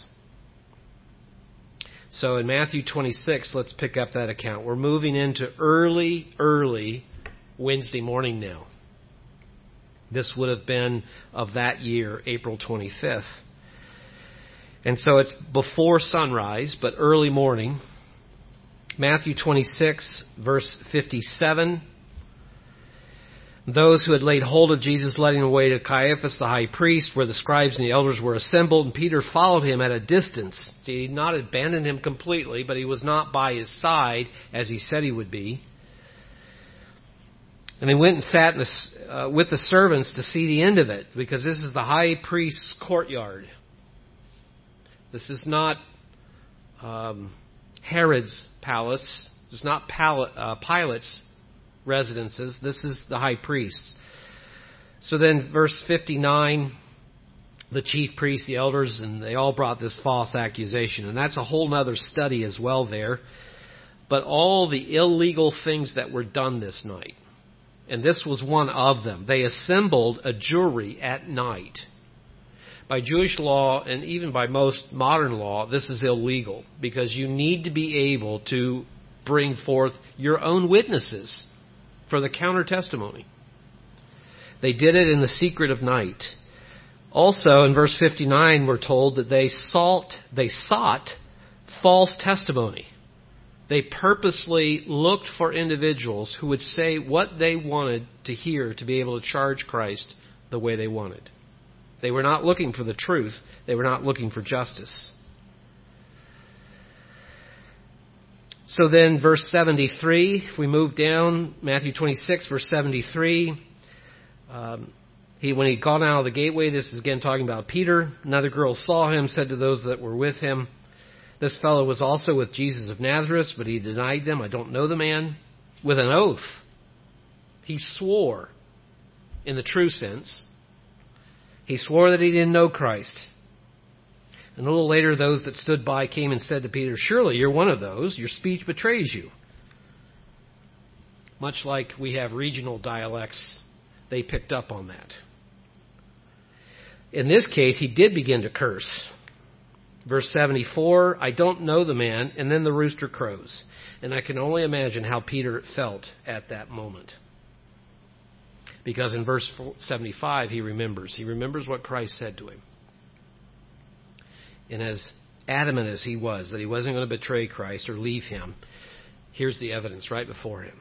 So in Matthew twenty-six, let's pick up that account. We're moving into early, early Wednesday morning now. This would have been of that year, April twenty-fifth. And so it's before sunrise, but early morning. Matthew twenty-six, verse fifty-seven. Those who had laid hold of Jesus led him away to Caiaphas, the high priest, where the scribes and the elders were assembled, and Peter followed him at a distance. See, he had not abandoned him completely, but he was not by his side as he said he would be. And they went and sat in the, uh, with the servants to see the end of it, because this is the high priest's courtyard. This is not um, Herod's palace. This is not Pal- uh, Pilate's residences. This is the high priest's. So then verse fifty-nine, the chief priests, the elders, and they all brought this false accusation. And that's a whole other study as well there. But all the illegal things that were done this night. And this was one of them. They assembled a jury at night. By Jewish law, and even by most modern law, this is illegal, because you need to be able to bring forth your own witnesses for the counter testimony. They did it in the secret of night. Also, in verse fifty-nine, we're told that they sought, they sought false testimony. They purposely looked for individuals who would say what they wanted to hear to be able to charge Christ the way they wanted. They were not looking for the truth. They were not looking for justice. So then verse seventy-three, if we move down, Matthew twenty-six, verse seventy-three, um, he, when he'd gone out of the gateway, this is again talking about Peter, another girl saw him, said to those that were with him, "This fellow was also with Jesus of Nazareth," but he denied them. "I don't know the man." With an oath, he swore, in the true sense, he swore that he didn't know Christ. And a little later, those that stood by came and said to Peter, "Surely you're one of those. Your speech betrays you." Much like we have regional dialects, they picked up on that. In this case, he did begin to curse. Verse seventy-four, I don't know the man, and then the rooster crows. And I can only imagine how Peter felt at that moment. Because in verse seventy-five, he remembers. He remembers what Christ said to him. And as adamant as he was that he wasn't going to betray Christ or leave him, here's the evidence right before him.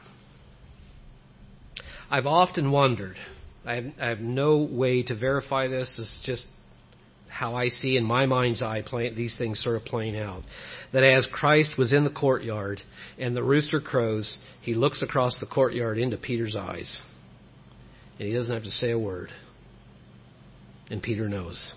I've often wondered, I have, I have no way to verify this, this is just how I see in my mind's eye play, these things sort of playing out, that as Christ was in the courtyard and the rooster crows, he looks across the courtyard into Peter's eyes. And he doesn't have to say a word. And Peter knows.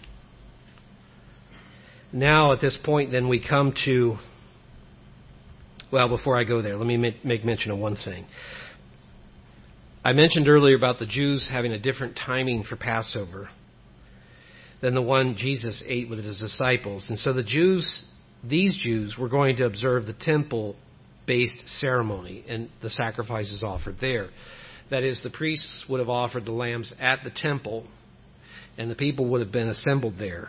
Now at this point then we come to, well, before I go there, let me make mention of one thing. I mentioned earlier about the Jews having a different timing for Passover than the one Jesus ate with his disciples. And so the Jews, these Jews, were going to observe the temple-based ceremony and the sacrifices offered there. That is, the priests would have offered the lambs at the temple, and the people would have been assembled there.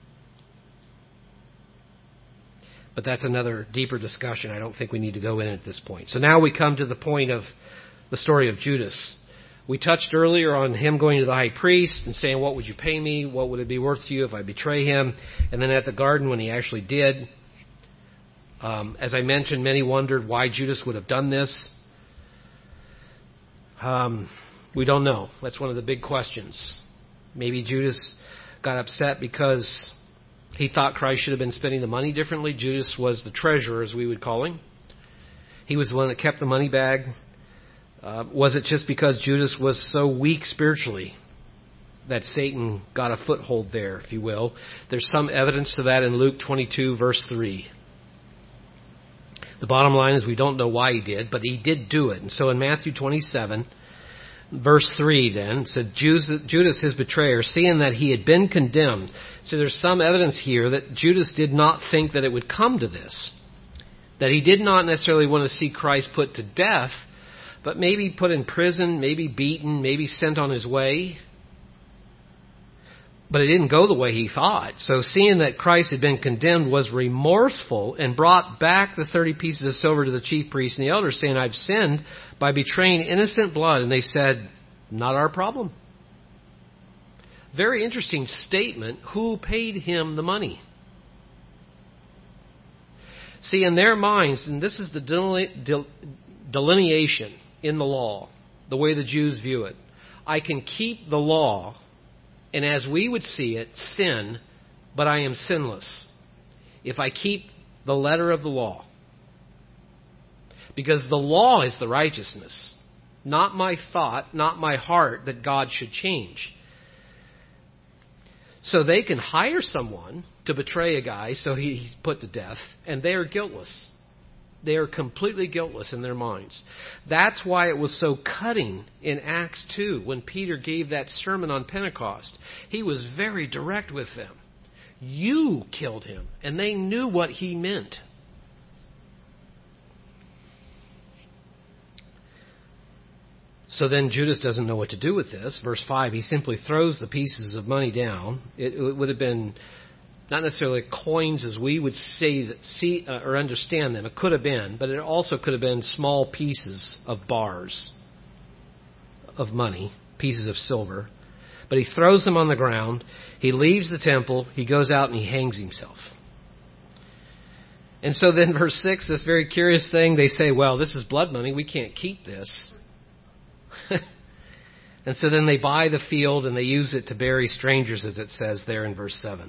But that's another deeper discussion. I don't think we need to go in at this point. So now we come to the point of the story of Judas. We touched earlier on him going to the high priest and saying, what would you pay me? What would it be worth to you if I betray him? And then at the garden when he actually did. Um, as I mentioned, many wondered why Judas would have done this. Um, we don't know. That's one of the big questions. Maybe Judas got upset because he thought Christ should have been spending the money differently. Judas was the treasurer, as we would call him. He was the one that kept the money bag. Uh, was it just because Judas was so weak spiritually that Satan got a foothold there, if you will? There's some evidence to that in Luke twenty-two, verse three. The bottom line is we don't know why he did, but he did do it. And so in Matthew twenty-seven, verse three then, it said, Judas, his betrayer, seeing that he had been condemned. So there's some evidence here that Judas did not think that it would come to this. That he did not necessarily want to see Christ put to death, but maybe put in prison, maybe beaten, maybe sent on his way. But it didn't go the way he thought. So seeing that Christ had been condemned, was remorseful and brought back the thirty pieces of silver to the chief priests and the elders, saying, I've sinned by betraying innocent blood. And they said, not our problem. Very interesting statement. Who paid him the money? See, in their minds, and this is the delineation in the law, the way the Jews view it. I can keep the law, and as we would see it, sin, but I am sinless if I keep the letter of the law. Because the law is the righteousness, not my thought, not my heart that God should change. So they can hire someone to betray a guy so he's put to death, and they are guiltless. They are completely guiltless in their minds. That's why it was so cutting in Acts two when Peter gave that sermon on Pentecost. He was very direct with them. You killed him, and they knew what he meant. So then Judas doesn't know what to do with this. Verse five, he simply throws the pieces of money down. It, it would have been not necessarily coins as we would say that, see uh, or understand them. It could have been, but it also could have been small pieces of bars of money, pieces of silver. But he throws them on the ground. He leaves the temple. He goes out and he hangs himself. And so then verse six, this very curious thing, they say, well, this is blood money. We can't keep this. And so then they buy the field and they use it to bury strangers, as it says there in verse seven.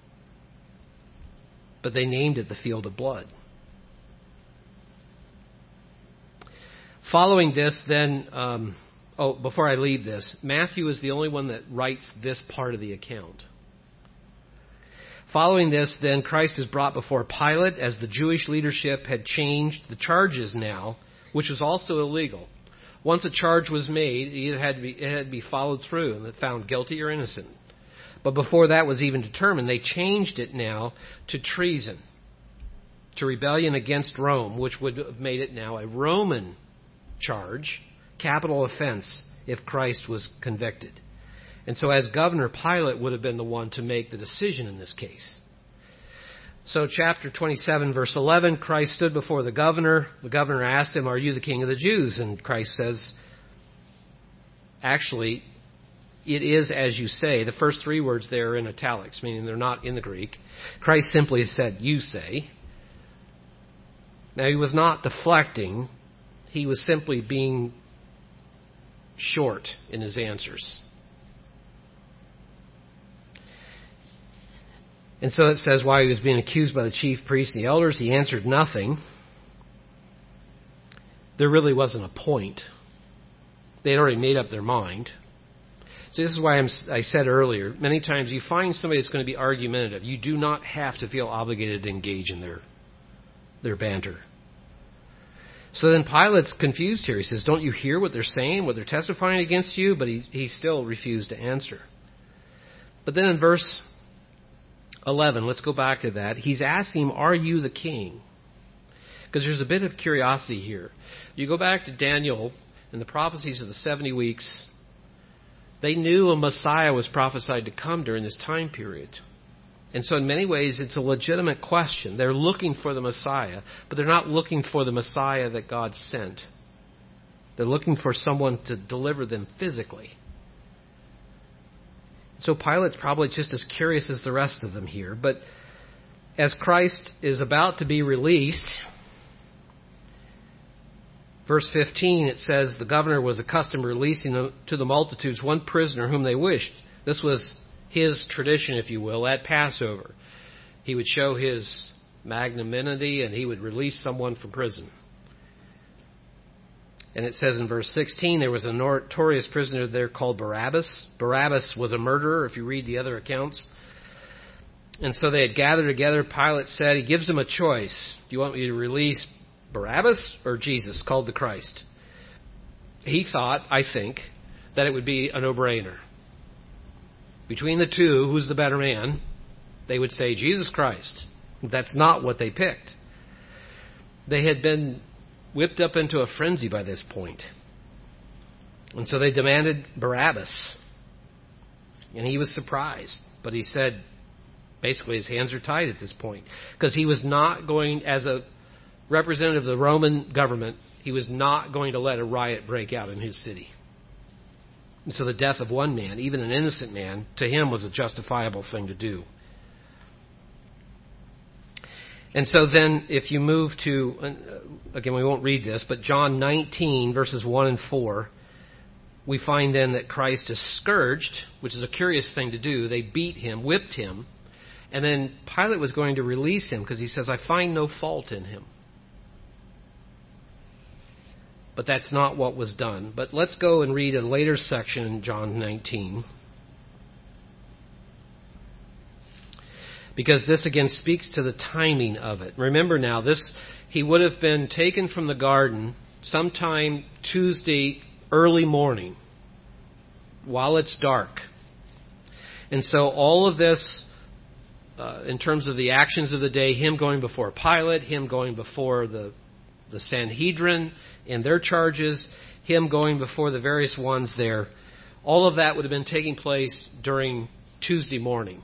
But they named it the field of blood. Following this, then, um, oh, before I leave this, Matthew is the only one that writes this part of the account. Following this, then, Christ is brought before Pilate as the Jewish leadership had changed the charges now, which was also illegal. Once a charge was made, it either had to be, it had to be followed through and found guilty or innocent. But before that was even determined, they changed it now to treason, to rebellion against Rome, which would have made it now a Roman charge, capital offense, if Christ was convicted. And so as governor, Pilate would have been the one to make the decision in this case. So chapter twenty-seven, verse eleven, Christ stood before the governor. The governor asked him, "Are you the king of the Jews?" And Christ says, actually, it is as you say. The first three words there are in italics, meaning they're not in the Greek. Christ simply said, "You say." Now, he was not deflecting. He was simply being short in his answers. And so it says, while he was being accused by the chief priests and the elders, he answered nothing. There really wasn't a point. They had already made up their mind. So this is why I'm, I said earlier, many times you find somebody that's going to be argumentative. You do not have to feel obligated to engage in their, their banter. So then Pilate's confused here. He says, "Don't you hear what they're saying, what they're testifying against you?" But he, he still refused to answer. But then in verse eleven, let's go back to that. He's asking him, "Are you the king?" Because there's a bit of curiosity here. You go back to Daniel and the prophecies of the seventy weeks. They knew a Messiah was prophesied to come during this time period. And so in many ways, it's a legitimate question. They're looking for the Messiah, but they're not looking for the Messiah that God sent. They're looking for someone to deliver them physically. So Pilate's probably just as curious as the rest of them here. But as Christ is about to be released, verse fifteen, it says, the governor was accustomed to releasing to the multitudes one prisoner whom they wished. This was his tradition, if you will, at Passover. He would show his magnanimity and he would release someone from prison. And it says in verse sixteen, there was a notorious prisoner there called Barabbas. Barabbas was a murderer, if you read the other accounts. And so they had gathered together. Pilate said, he gives them a choice. Do you want me to release Barabbas or Jesus, called the Christ? He thought, I think, that it would be a no-brainer. Between the two, who's the better man? They would say Jesus Christ. That's not what they picked. They had been whipped up into a frenzy by this point. And so they demanded Barabbas. And he was surprised. But he said, basically his hands are tied at this point. Because he was not going, as a representative of the Roman government, he was not going to let a riot break out in his city. And so the death of one man, even an innocent man, to him was a justifiable thing to do. And so then if you move to, again, we won't read this, but John nineteen, verses one and four, we find then that Christ is scourged, which is a curious thing to do. They beat him, whipped him, and then Pilate was going to release him because he says, I find no fault in him. But that's not what was done. But let's go and read a later section in John nineteen. Because this again speaks to the timing of it. Remember now, this he would have been taken from the garden sometime Tuesday early morning while it's dark. And so all of this, uh, in terms of the actions of the day, him going before Pilate, him going before the the Sanhedrin in their charges, him going before the various ones there, all of that would have been taking place during Tuesday morning.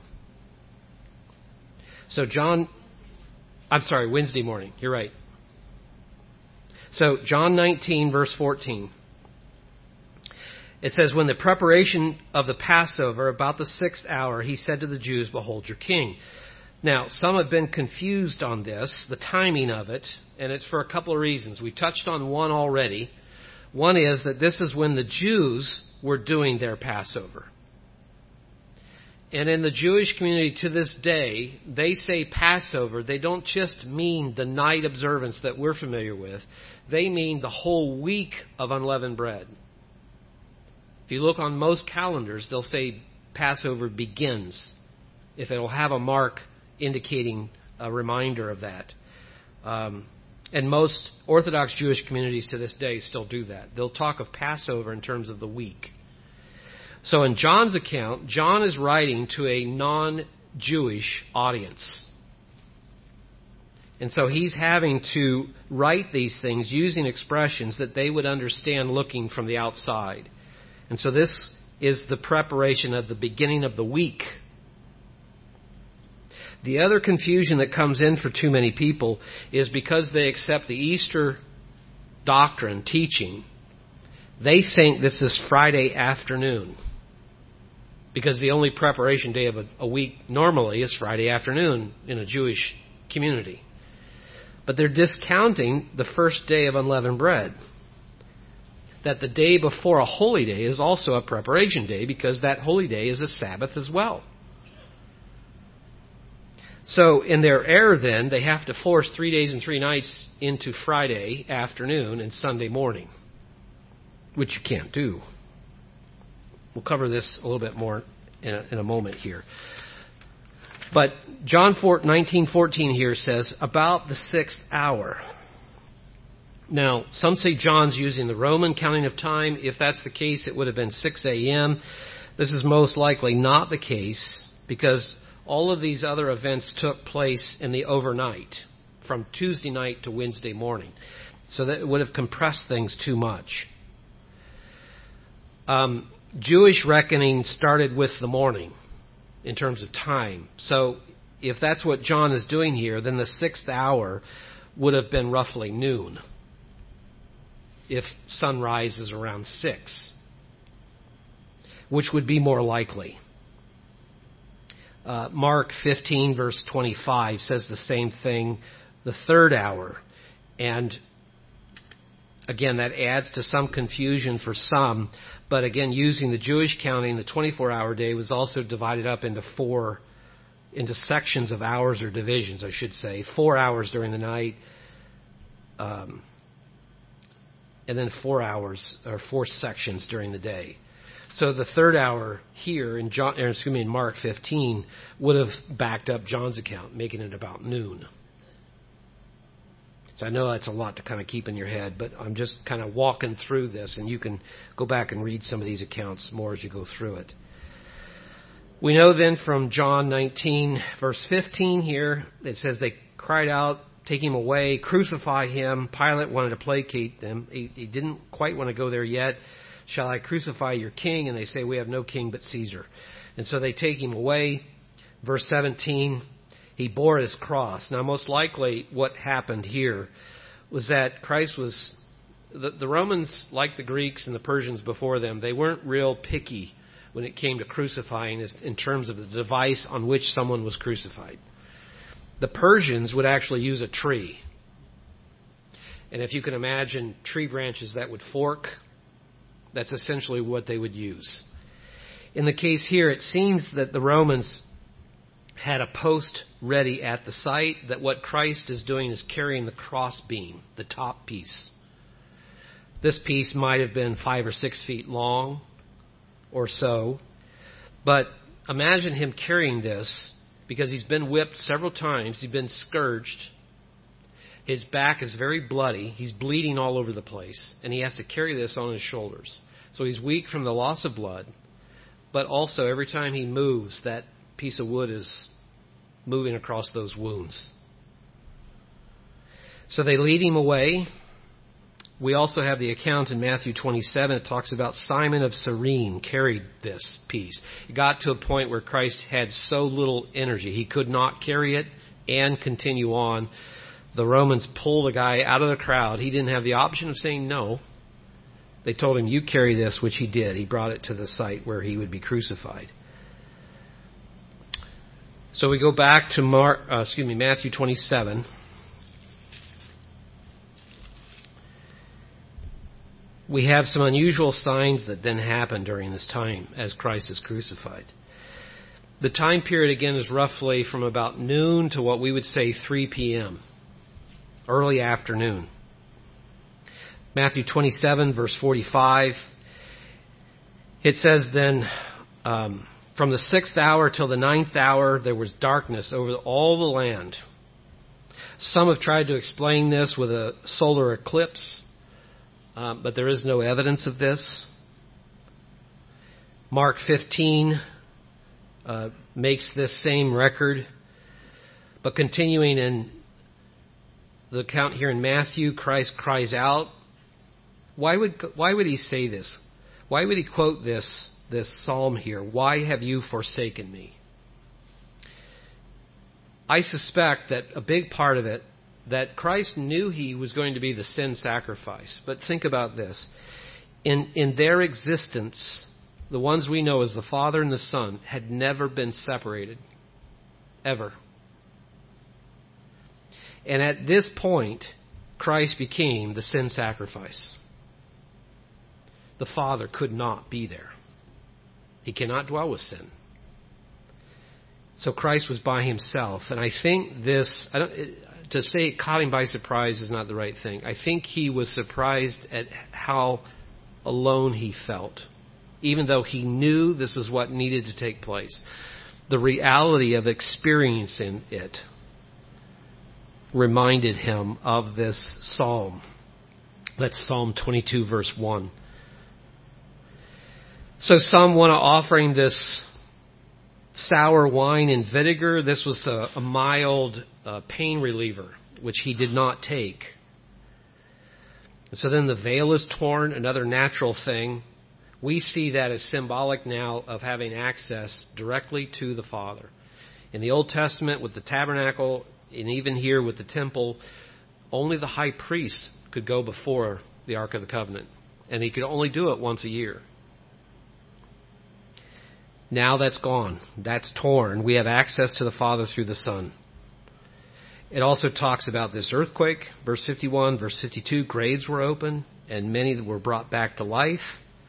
So John, I'm sorry, Wednesday morning, you're right. So John nineteen, verse fourteen. It says, when the preparation of the Passover, about the sixth hour, he said to the Jews, behold your king. Now, some have been confused on this, the timing of it, and it's for a couple of reasons. We touched on one already. One is that this is when the Jews were doing their Passover. And in the Jewish community to this day, they say Passover. They don't just mean the night observance that we're familiar with. They mean the whole week of unleavened bread. If you look on most calendars, they'll say Passover begins, if it'll have a mark indicating a reminder of that. Um, and most Orthodox Jewish communities to this day still do that. They'll talk of Passover in terms of the week. So in John's account, John is writing to a non-Jewish audience. And so he's having to write these things using expressions that they would understand looking from the outside. And so this is the preparation of the beginning of the week. The other confusion that comes in for too many people is because they accept the Easter doctrine, teaching, they think this is Friday afternoon. Because the only preparation day of a, a week normally is Friday afternoon in a Jewish community. But they're discounting the first day of unleavened bread. That the day before a holy day is also a preparation day because that holy day is a Sabbath as well. So in their error then, they have to force three days and three nights into Friday afternoon and Sunday morning, which you can't do. We'll cover this a little bit more in a, in a moment here. But John nineteen fourteen here says, about the sixth hour. Now, some say John's using the Roman counting of time. If that's the case, it would have been six a.m. This is most likely not the case because all of these other events took place in the overnight, from Tuesday night to Wednesday morning. So that it would have compressed things too much. Um, Jewish reckoning started with the morning in terms of time. So if that's what John is doing here, then the sixth hour would have been roughly noon if sunrise is around six, which would be more likely. Uh, Mark fifteen verse twenty-five says the same thing, the third hour. And again, that adds to some confusion for some. But again, using the Jewish counting, the twenty-four hour day was also divided up into four, into sections of hours or divisions, I should say. Four hours during the night, um, and then four hours, or four sections during the day. So the third hour here in John, or excuse me, in Mark fifteen would have backed up John's account, making it about noon. So I know that's a lot to kind of keep in your head, but I'm just kind of walking through this, and you can go back and read some of these accounts more as you go through it. We know then from John nineteen, verse fifteen here, it says they cried out, take him away, crucify him. Pilate wanted to placate them. He, he didn't quite want to go there yet. Shall I crucify your king? And they say, we have no king but Caesar. And so they take him away. Verse seventeen, he bore his cross. Now, most likely what happened here was that Christ was, the, the Romans, like the Greeks and the Persians before them, they weren't real picky when it came to crucifying in terms of the device on which someone was crucified. The Persians would actually use a tree. And if you can imagine tree branches that would fork, that's essentially what they would use. In the case here, it seems that the Romans had a post ready at the site, that what Christ is doing is carrying the cross beam, the top piece. This piece might have been five or six feet long or so, but imagine him carrying this because he's been whipped several times, he's been scourged, his back is very bloody, he's bleeding all over the place, and he has to carry this on his shoulders. So he's weak from the loss of blood, but also every time he moves, that piece of wood is moving across those wounds. So they lead him away. We also have the account in Matthew twenty-seven. It talks about Simon of Cyrene carried this piece. It got to a point where Christ had so little energy, he could not carry it and continue on. The Romans pulled a guy out of the crowd. He didn't have the option of saying no. They told him, you carry this, which he did. He brought it to the site where he would be crucified. So we go back to Mark, uh, excuse me, Matthew twenty-seven. We have some unusual signs that then happen during this time as Christ is crucified. The time period, again, is roughly from about noon to what we would say three p.m., early afternoon. Matthew twenty-seven, verse forty-five, it says then, um, from the sixth hour till the ninth hour, there was darkness over all the land. Some have tried to explain this with a solar eclipse, um, but there is no evidence of this. Mark fifteen uh, makes this same record, but continuing in the account here in Matthew, Christ cries out. Why would why would he say this? Why would he quote this this psalm here. Why have you forsaken me? I suspect that a big part of it, that Christ knew he was going to be the sin sacrifice. But think about this. In, in their existence, the ones we know as the Father and the Son had never been separated. Ever. And at this point, Christ became the sin sacrifice. The Father could not be there. He cannot dwell with sin. So Christ was by himself. And I think this, I don't, to say it caught him by surprise is not the right thing. I think he was surprised at how alone he felt, even though he knew this is what needed to take place. The reality of experiencing it reminded him of this psalm. That's Psalm twenty-two, verse one. So some want to offering this sour wine and vinegar. This was a, a mild uh, pain reliever, which he did not take. So then the veil is torn, another natural thing. We see that as symbolic now of having access directly to the Father. In the Old Testament with the tabernacle, and even here with the temple, only the high priest could go before the Ark of the Covenant. And he could only do it once a year. Now that's gone. That's torn. We have access to the Father through the Son. It also talks about this earthquake. Verse fifty-one, verse fifty-two, graves were open, and many were brought back to life.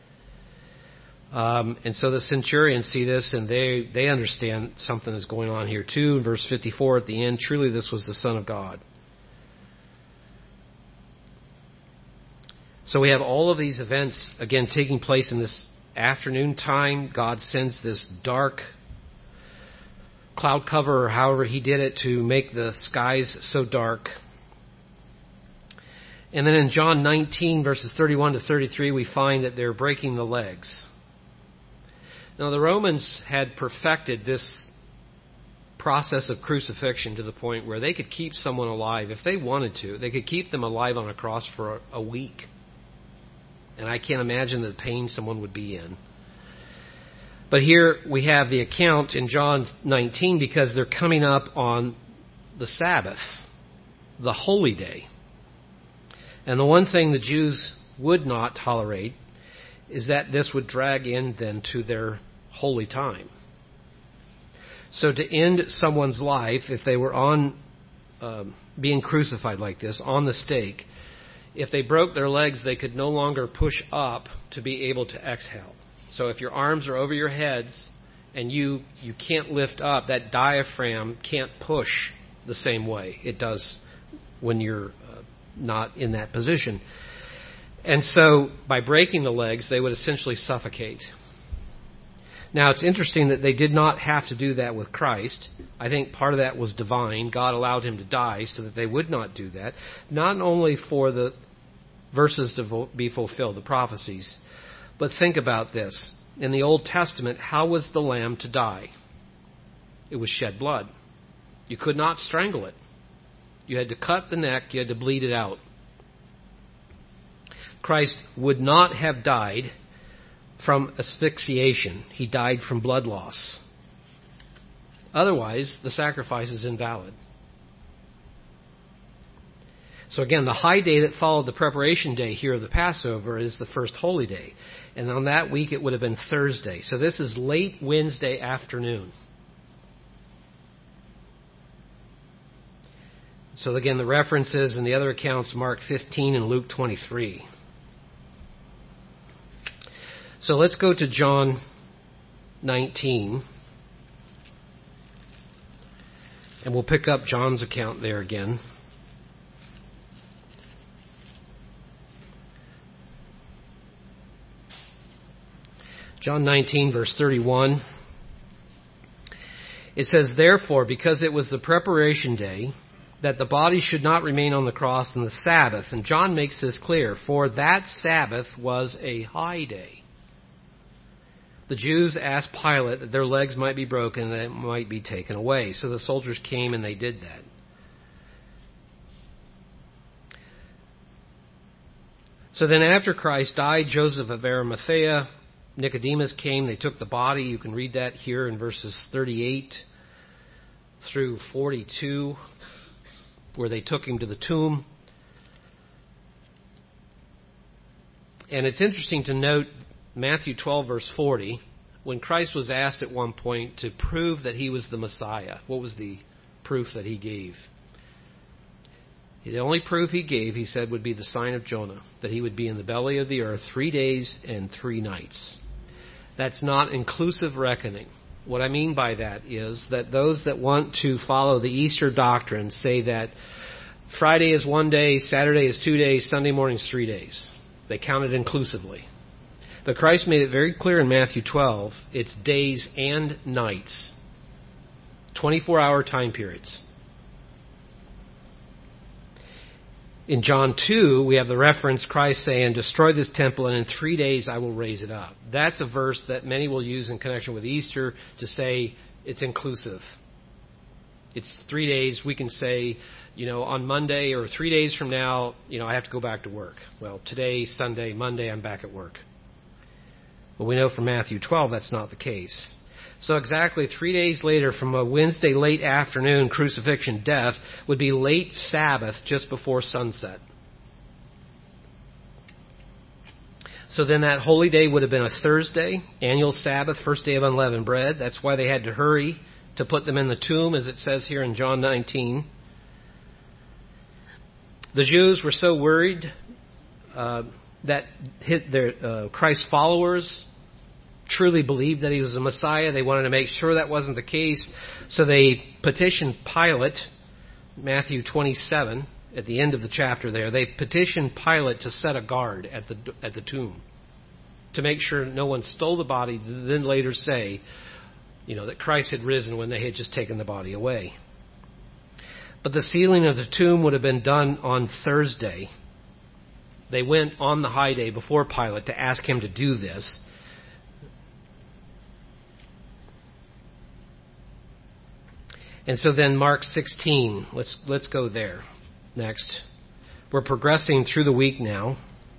Um, and so the centurions see this, and they, they understand something is going on here too. In verse fifty-four at the end, truly this was the Son of God. So we have all of these events, again, taking place in this afternoon time. God sends this dark cloud cover, or however he did it, to make the skies so dark. And then in John nineteen, verses thirty-one to thirty-three, we find that they're breaking the legs. Now, the Romans had perfected this process of crucifixion to the point where they could keep someone alive if they wanted to. They could keep them alive on a cross for a, a week. And I can't imagine the pain someone would be in. But here we have the account in John nineteen, because they're coming up on the Sabbath, the holy day. And the one thing the Jews would not tolerate is that this would drag in then to their holy time. So to end someone's life, if they were on um, being crucified like this, on the stake, if they broke their legs, they could no longer push up to be able to exhale. So if your arms are over your heads and you, you can't lift up, that diaphragm can't push the same way it does when you're uh, not in that position. And so by breaking the legs, they would essentially suffocate. Now, it's interesting that they did not have to do that with Christ. I think part of that was divine. God allowed him to die so that they would not do that. Not only for the verses to be fulfilled, the prophecies, but think about this. In the Old Testament, how was the lamb to die? It was shed blood. You could not strangle it. You had to cut the neck. You had to bleed it out. Christ would not have died from asphyxiation. He died from blood loss. Otherwise, the sacrifice is invalid. So again, the high day that followed the preparation day here of the Passover is the first holy day. And on that week, it would have been Thursday. So this is late Wednesday afternoon. So again, the references in the other accounts, Mark fifteen and Luke twenty-three. So let's go to John nineteen. And we'll pick up John's account there again. John nineteen, verse thirty-one. It says, therefore, because it was the preparation day, that the body should not remain on the cross on the Sabbath. And John makes this clear. For that Sabbath was a high day. The Jews asked Pilate that their legs might be broken and that it might be taken away. So the soldiers came and they did that. So then after Christ died, Joseph of Arimathea Nicodemus came, they took the body. You can read that here in verses thirty-eight through forty-two, where they took him to the tomb. And it's interesting to note Matthew twelve, verse forty, when Christ was asked at one point to prove that he was the Messiah. What was the proof that he gave? The only proof he gave, he said, would be the sign of Jonah, that he would be in the belly of the earth three days and three nights. That's not inclusive reckoning. What I mean by that is that those that want to follow the Easter doctrine say that Friday is one day, Saturday is two days, Sunday morning is three days. They count it inclusively. But Christ made it very clear in Matthew twelve, it's days and nights. twenty-four hour time periods. In John two, we have the reference, Christ saying, destroy this temple and in three days I will raise it up. That's a verse that many will use in connection with Easter to say it's inclusive. It's three days. We can say, you know, on Monday or three days from now, you know, I have to go back to work. Well, today, Sunday, Monday, I'm back at work. But we know from Matthew twelve that's not the case. So exactly three days later from a Wednesday late afternoon crucifixion death would be late Sabbath just before sunset. So then that holy day would have been a Thursday, annual Sabbath, first day of unleavened bread. That's why they had to hurry to put them in the tomb, as it says here in John nineteen. The Jews were so worried uh, that hit their uh, Christ's followers truly believed that he was the Messiah. They wanted to make sure that wasn't the case. So they petitioned Pilate, Matthew twenty-seven, at the end of the chapter there. They petitioned Pilate to set a guard at the at the tomb to make sure no one stole the body, to then later say, you know, that Christ had risen when they had just taken the body away. But the sealing of the tomb would have been done on Thursday. They went on the high day before Pilate to ask him to do this. And so then Mark sixteen, let's let's go there next. We're progressing through the week now.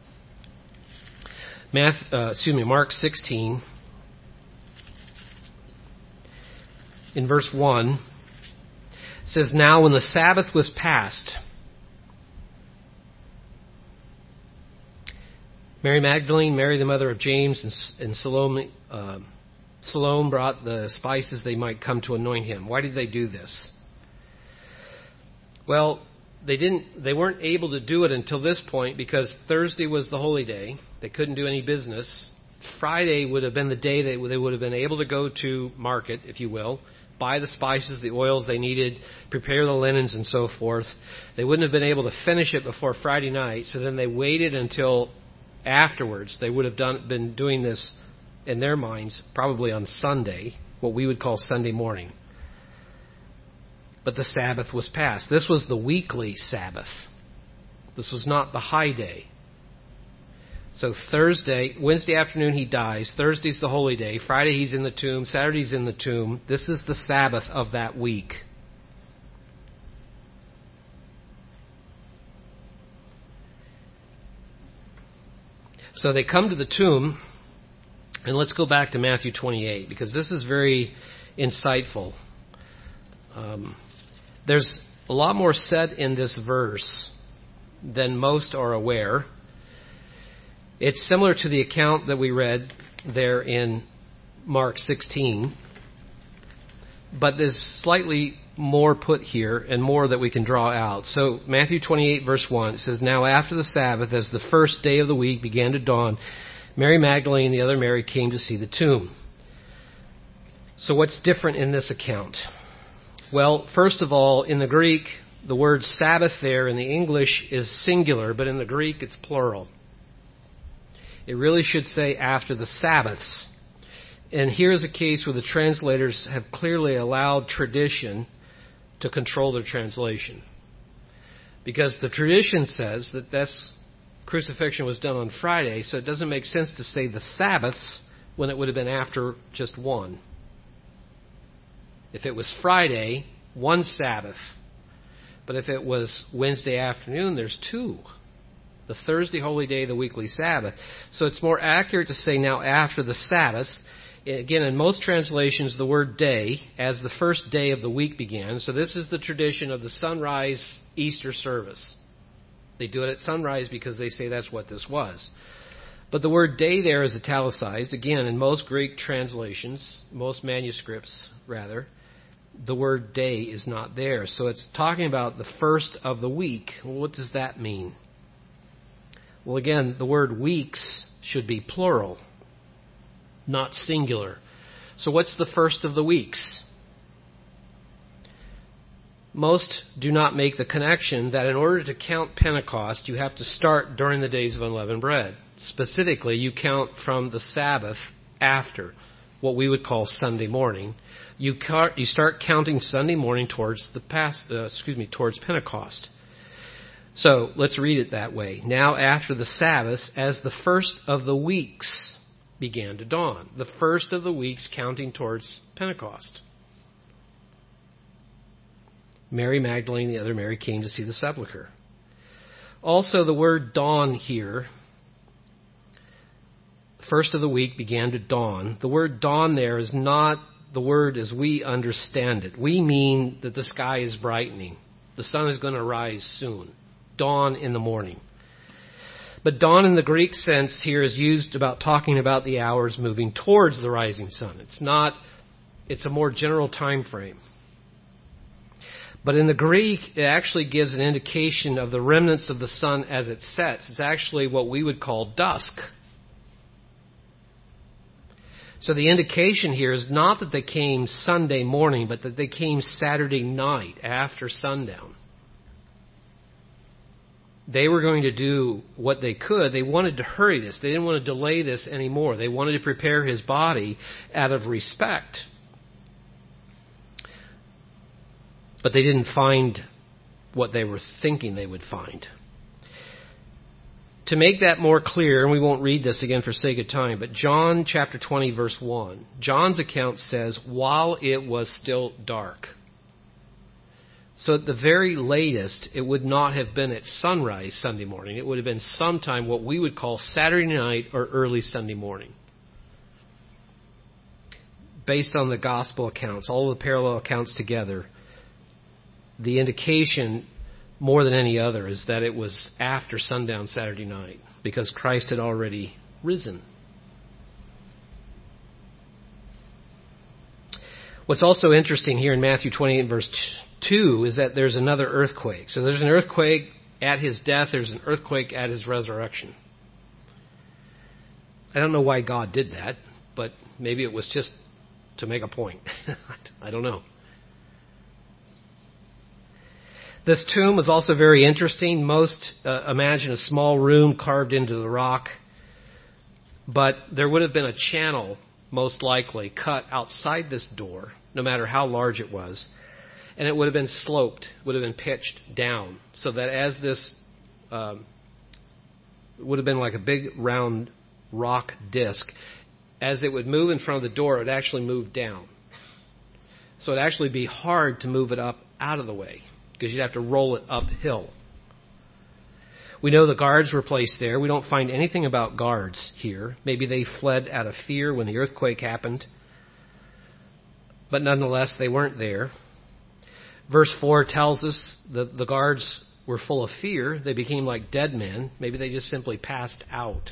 Math, uh, excuse me, Mark sixteen. In verse one, it says, now when the Sabbath was past, Mary Magdalene, Mary the mother of James, and, and Salome, uh, Salome brought the spices they might come to anoint him. Why did they do this? Well, they didn't. They weren't able to do it until this point because Thursday was the holy day. They couldn't do any business. Friday would have been the day that they would have been able to go to market, if you will, buy the spices, the oils they needed, prepare the linens, and so forth. They wouldn't have been able to finish it before Friday night, so then they waited until afterwards. They would have done been doing this in their minds probably on Sunday, what we would call Sunday morning. But the Sabbath was past. This was the weekly Sabbath. This was not the high day. So Thursday, Wednesday afternoon he dies. Thursday's the holy day. Friday he's in the tomb. Saturday's in the tomb. This is the Sabbath of that week. So they come to the tomb, and let's go back to Matthew twenty-eight, because this is very insightful. Um, there's a lot more said in this verse than most are aware. It's similar to the account that we read there in Mark sixteen, but there's slightly more put here and more that we can draw out. So Matthew twenty-eight verse one, it says, now after the Sabbath, as the first day of the week began to dawn, Mary Magdalene and the other Mary came to see the tomb. So what's different in this account? Well, first of all, in the Greek, the word Sabbath there in the English is singular, but in the Greek it's plural. It really should say after the Sabbaths. And here's a case where the translators have clearly allowed tradition to control their translation. Because the tradition says that this crucifixion was done on Friday, so it doesn't make sense to say the Sabbaths when it would have been after just one. If it was Friday, one Sabbath. But if it was Wednesday afternoon, there's two. The Thursday holy day of the weekly Sabbath. So it's more accurate to say now after the Sabbath. Again, in most translations, the word day, as the first day of the week began. So this is the tradition of the sunrise Easter service. They do it at sunrise because they say that's what this was. But the word day there is italicized. Again, in most Greek translations, most manuscripts rather, the word day is not there. So it's talking about the first of the week. Well, what does that mean? Well, again, the word weeks should be plural, not singular. So what's the first of the weeks? Most do not make the connection that in order to count Pentecost, you have to start during the days of unleavened bread. Specifically, you count from the Sabbath after, what we would call Sunday morning. You you start counting Sunday morning towards the past, uh, excuse me, towards Pentecost. So let's read it that way. Now after the Sabbath, as the first of the weeks began to dawn. The first of the weeks counting towards Pentecost. Mary Magdalene, the other Mary, came to see the sepulchre. Also the word dawn here, first of the week began to dawn. The word dawn there is not the word as we understand it. We mean that the sky is brightening. The sun is going to rise soon. Dawn in the morning. But dawn in the Greek sense here is used about talking about the hours moving towards the rising sun. It's not, it's a more general time frame. But in the Greek, it actually gives an indication of the remnants of the sun as it sets. It's actually what we would call dusk. So the indication here is not that they came Sunday morning, but that they came Saturday night after sundown. They were going to do what they could. They wanted to hurry this. They didn't want to delay this anymore. They wanted to prepare his body out of respect. But they didn't find what they were thinking they would find. To make that more clear, and we won't read this again for sake of time, but John chapter twenty verse one, John's account says, while it was still dark. So at the very latest, it would not have been at sunrise Sunday morning. It would have been sometime what we would call Saturday night or early Sunday morning. Based on the gospel accounts, all the parallel accounts together, the indication more than any other is that it was after sundown Saturday night because Christ had already risen. What's also interesting here in Matthew twenty-eight verse two is that there's another earthquake. So there's an earthquake at his death, there's an earthquake at his resurrection. I don't know why God did that, but maybe it was just to make a point. I don't know. This tomb is also very interesting. Most uh, imagine a small room carved into the rock, but there would have been a channel, most likely, cut outside this door, no matter how large it was, and it would have been sloped, would have been pitched down, so that as this um, would have been like a big round rock disc, as it would move in front of the door, it would actually move down. So it would actually be hard to move it up out of the way, because you'd have to roll it uphill. We know the guards were placed there. We don't find anything about guards here. Maybe they fled out of fear when the earthquake happened. But nonetheless, they weren't there. Verse four tells us that the guards were full of fear. They became like dead men. Maybe they just simply passed out.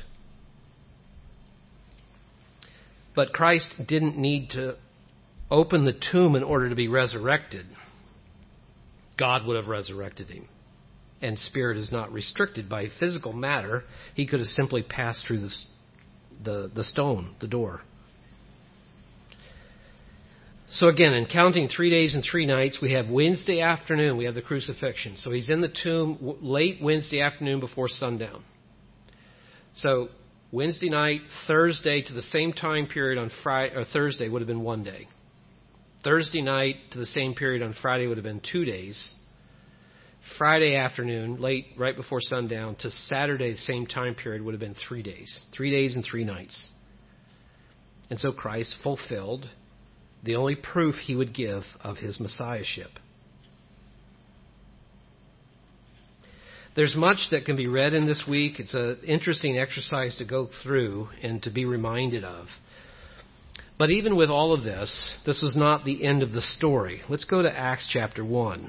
But Christ didn't need to open the tomb in order to be resurrected. God would have resurrected him. And spirit is not restricted by physical matter. He could have simply passed through this, the, the stone, the door. So again, in counting three days and three nights, we have Wednesday afternoon, we have the crucifixion. So he's in the tomb late Wednesday afternoon before sundown. So Wednesday night, Thursday to the same time period on Friday, or Thursday would have been one day. Thursday night to the same period on Friday would have been two days. Friday afternoon, late, right before sundown, to Saturday, the same time period, would have been three days. Three days and three nights. And so Christ fulfilled the only proof he would give of his messiahship. There's much that can be read in this week. It's an interesting exercise to go through and to be reminded of. But even with all of this, this is not the end of the story. Let's go to Acts chapter one.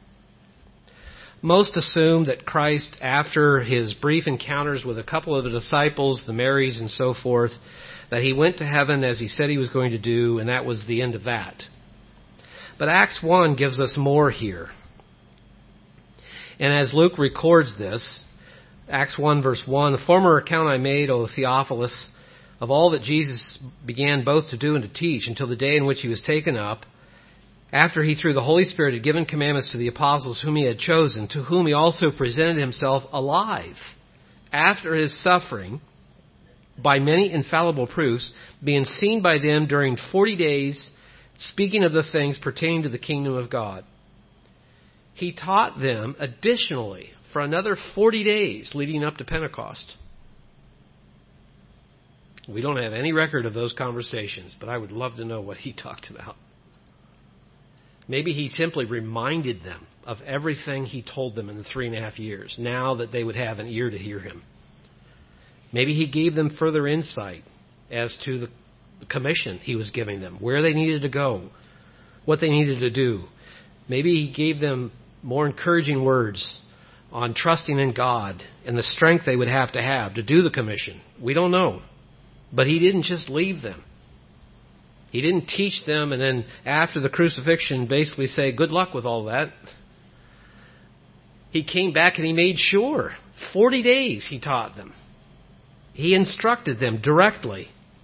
Most assume that Christ, after his brief encounters with a couple of the disciples, the Marys and so forth, that he went to heaven as he said he was going to do, and that was the end of that. But Acts one gives us more here. And as Luke records this, Acts one verse one, the former account I made, O Theophilus, of all that Jesus began both to do and to teach until the day in which he was taken up, after he through the Holy Spirit had given commandments to the apostles whom he had chosen, to whom he also presented himself alive, after his suffering, by many infallible proofs, being seen by them during forty days, speaking of the things pertaining to the kingdom of God. He taught them additionally for another forty days leading up to Pentecost. We don't have any record of those conversations, but I would love to know what he talked about. Maybe he simply reminded them of everything he told them in the three and a half years, now that they would have an ear to hear him. Maybe he gave them further insight as to the commission he was giving them, where they needed to go, what they needed to do. Maybe he gave them more encouraging words on trusting in God and the strength they would have to have to do the commission. We don't know. But he didn't just leave them. He didn't teach them and then after the crucifixion basically say, good luck with all that. He came back and he made sure. Forty days he taught them. He instructed them directly.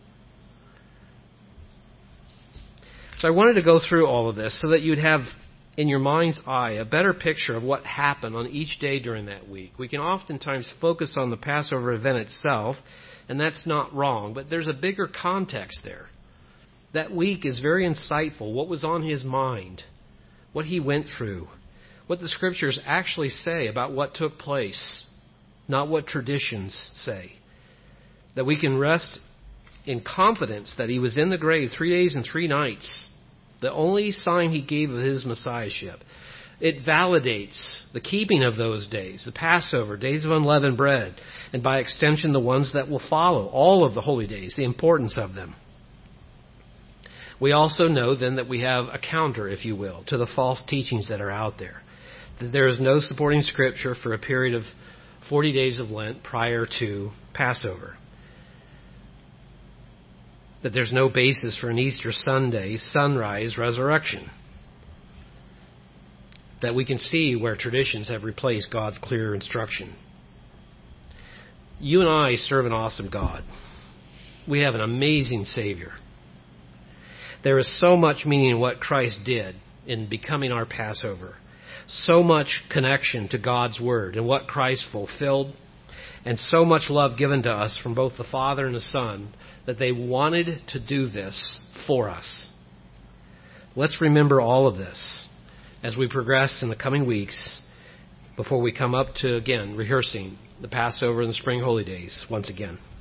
So I wanted to go through all of this so that you'd have in your mind's eye a better picture of what happened on each day during that week. We can oftentimes focus on the Passover event itself, and that's not wrong, but there's a bigger context there. That week is very insightful. What was on his mind, what he went through, what the Scriptures actually say about what took place, not what traditions say. That we can rest in confidence that he was in the grave three days and three nights, the only sign he gave of his messiahship. It validates the keeping of those days, the Passover, days of unleavened bread, and by extension the ones that will follow, all of the holy days, the importance of them. We also know then that we have a counter, if you will, to the false teachings that are out there. That there is no supporting Scripture for a period of forty days of Lent prior to Passover. That there's no basis for an Easter Sunday sunrise resurrection. That we can see where traditions have replaced God's clear instruction. You and I serve an awesome God. We have an amazing Savior. There is so much meaning in what Christ did in becoming our Passover. So much connection to God's Word and what Christ fulfilled. And so much love given to us from both the Father and the Son that they wanted to do this for us. Let's remember all of this as we progress in the coming weeks before we come up to, again, rehearsing the Passover and the Spring Holy Days once again.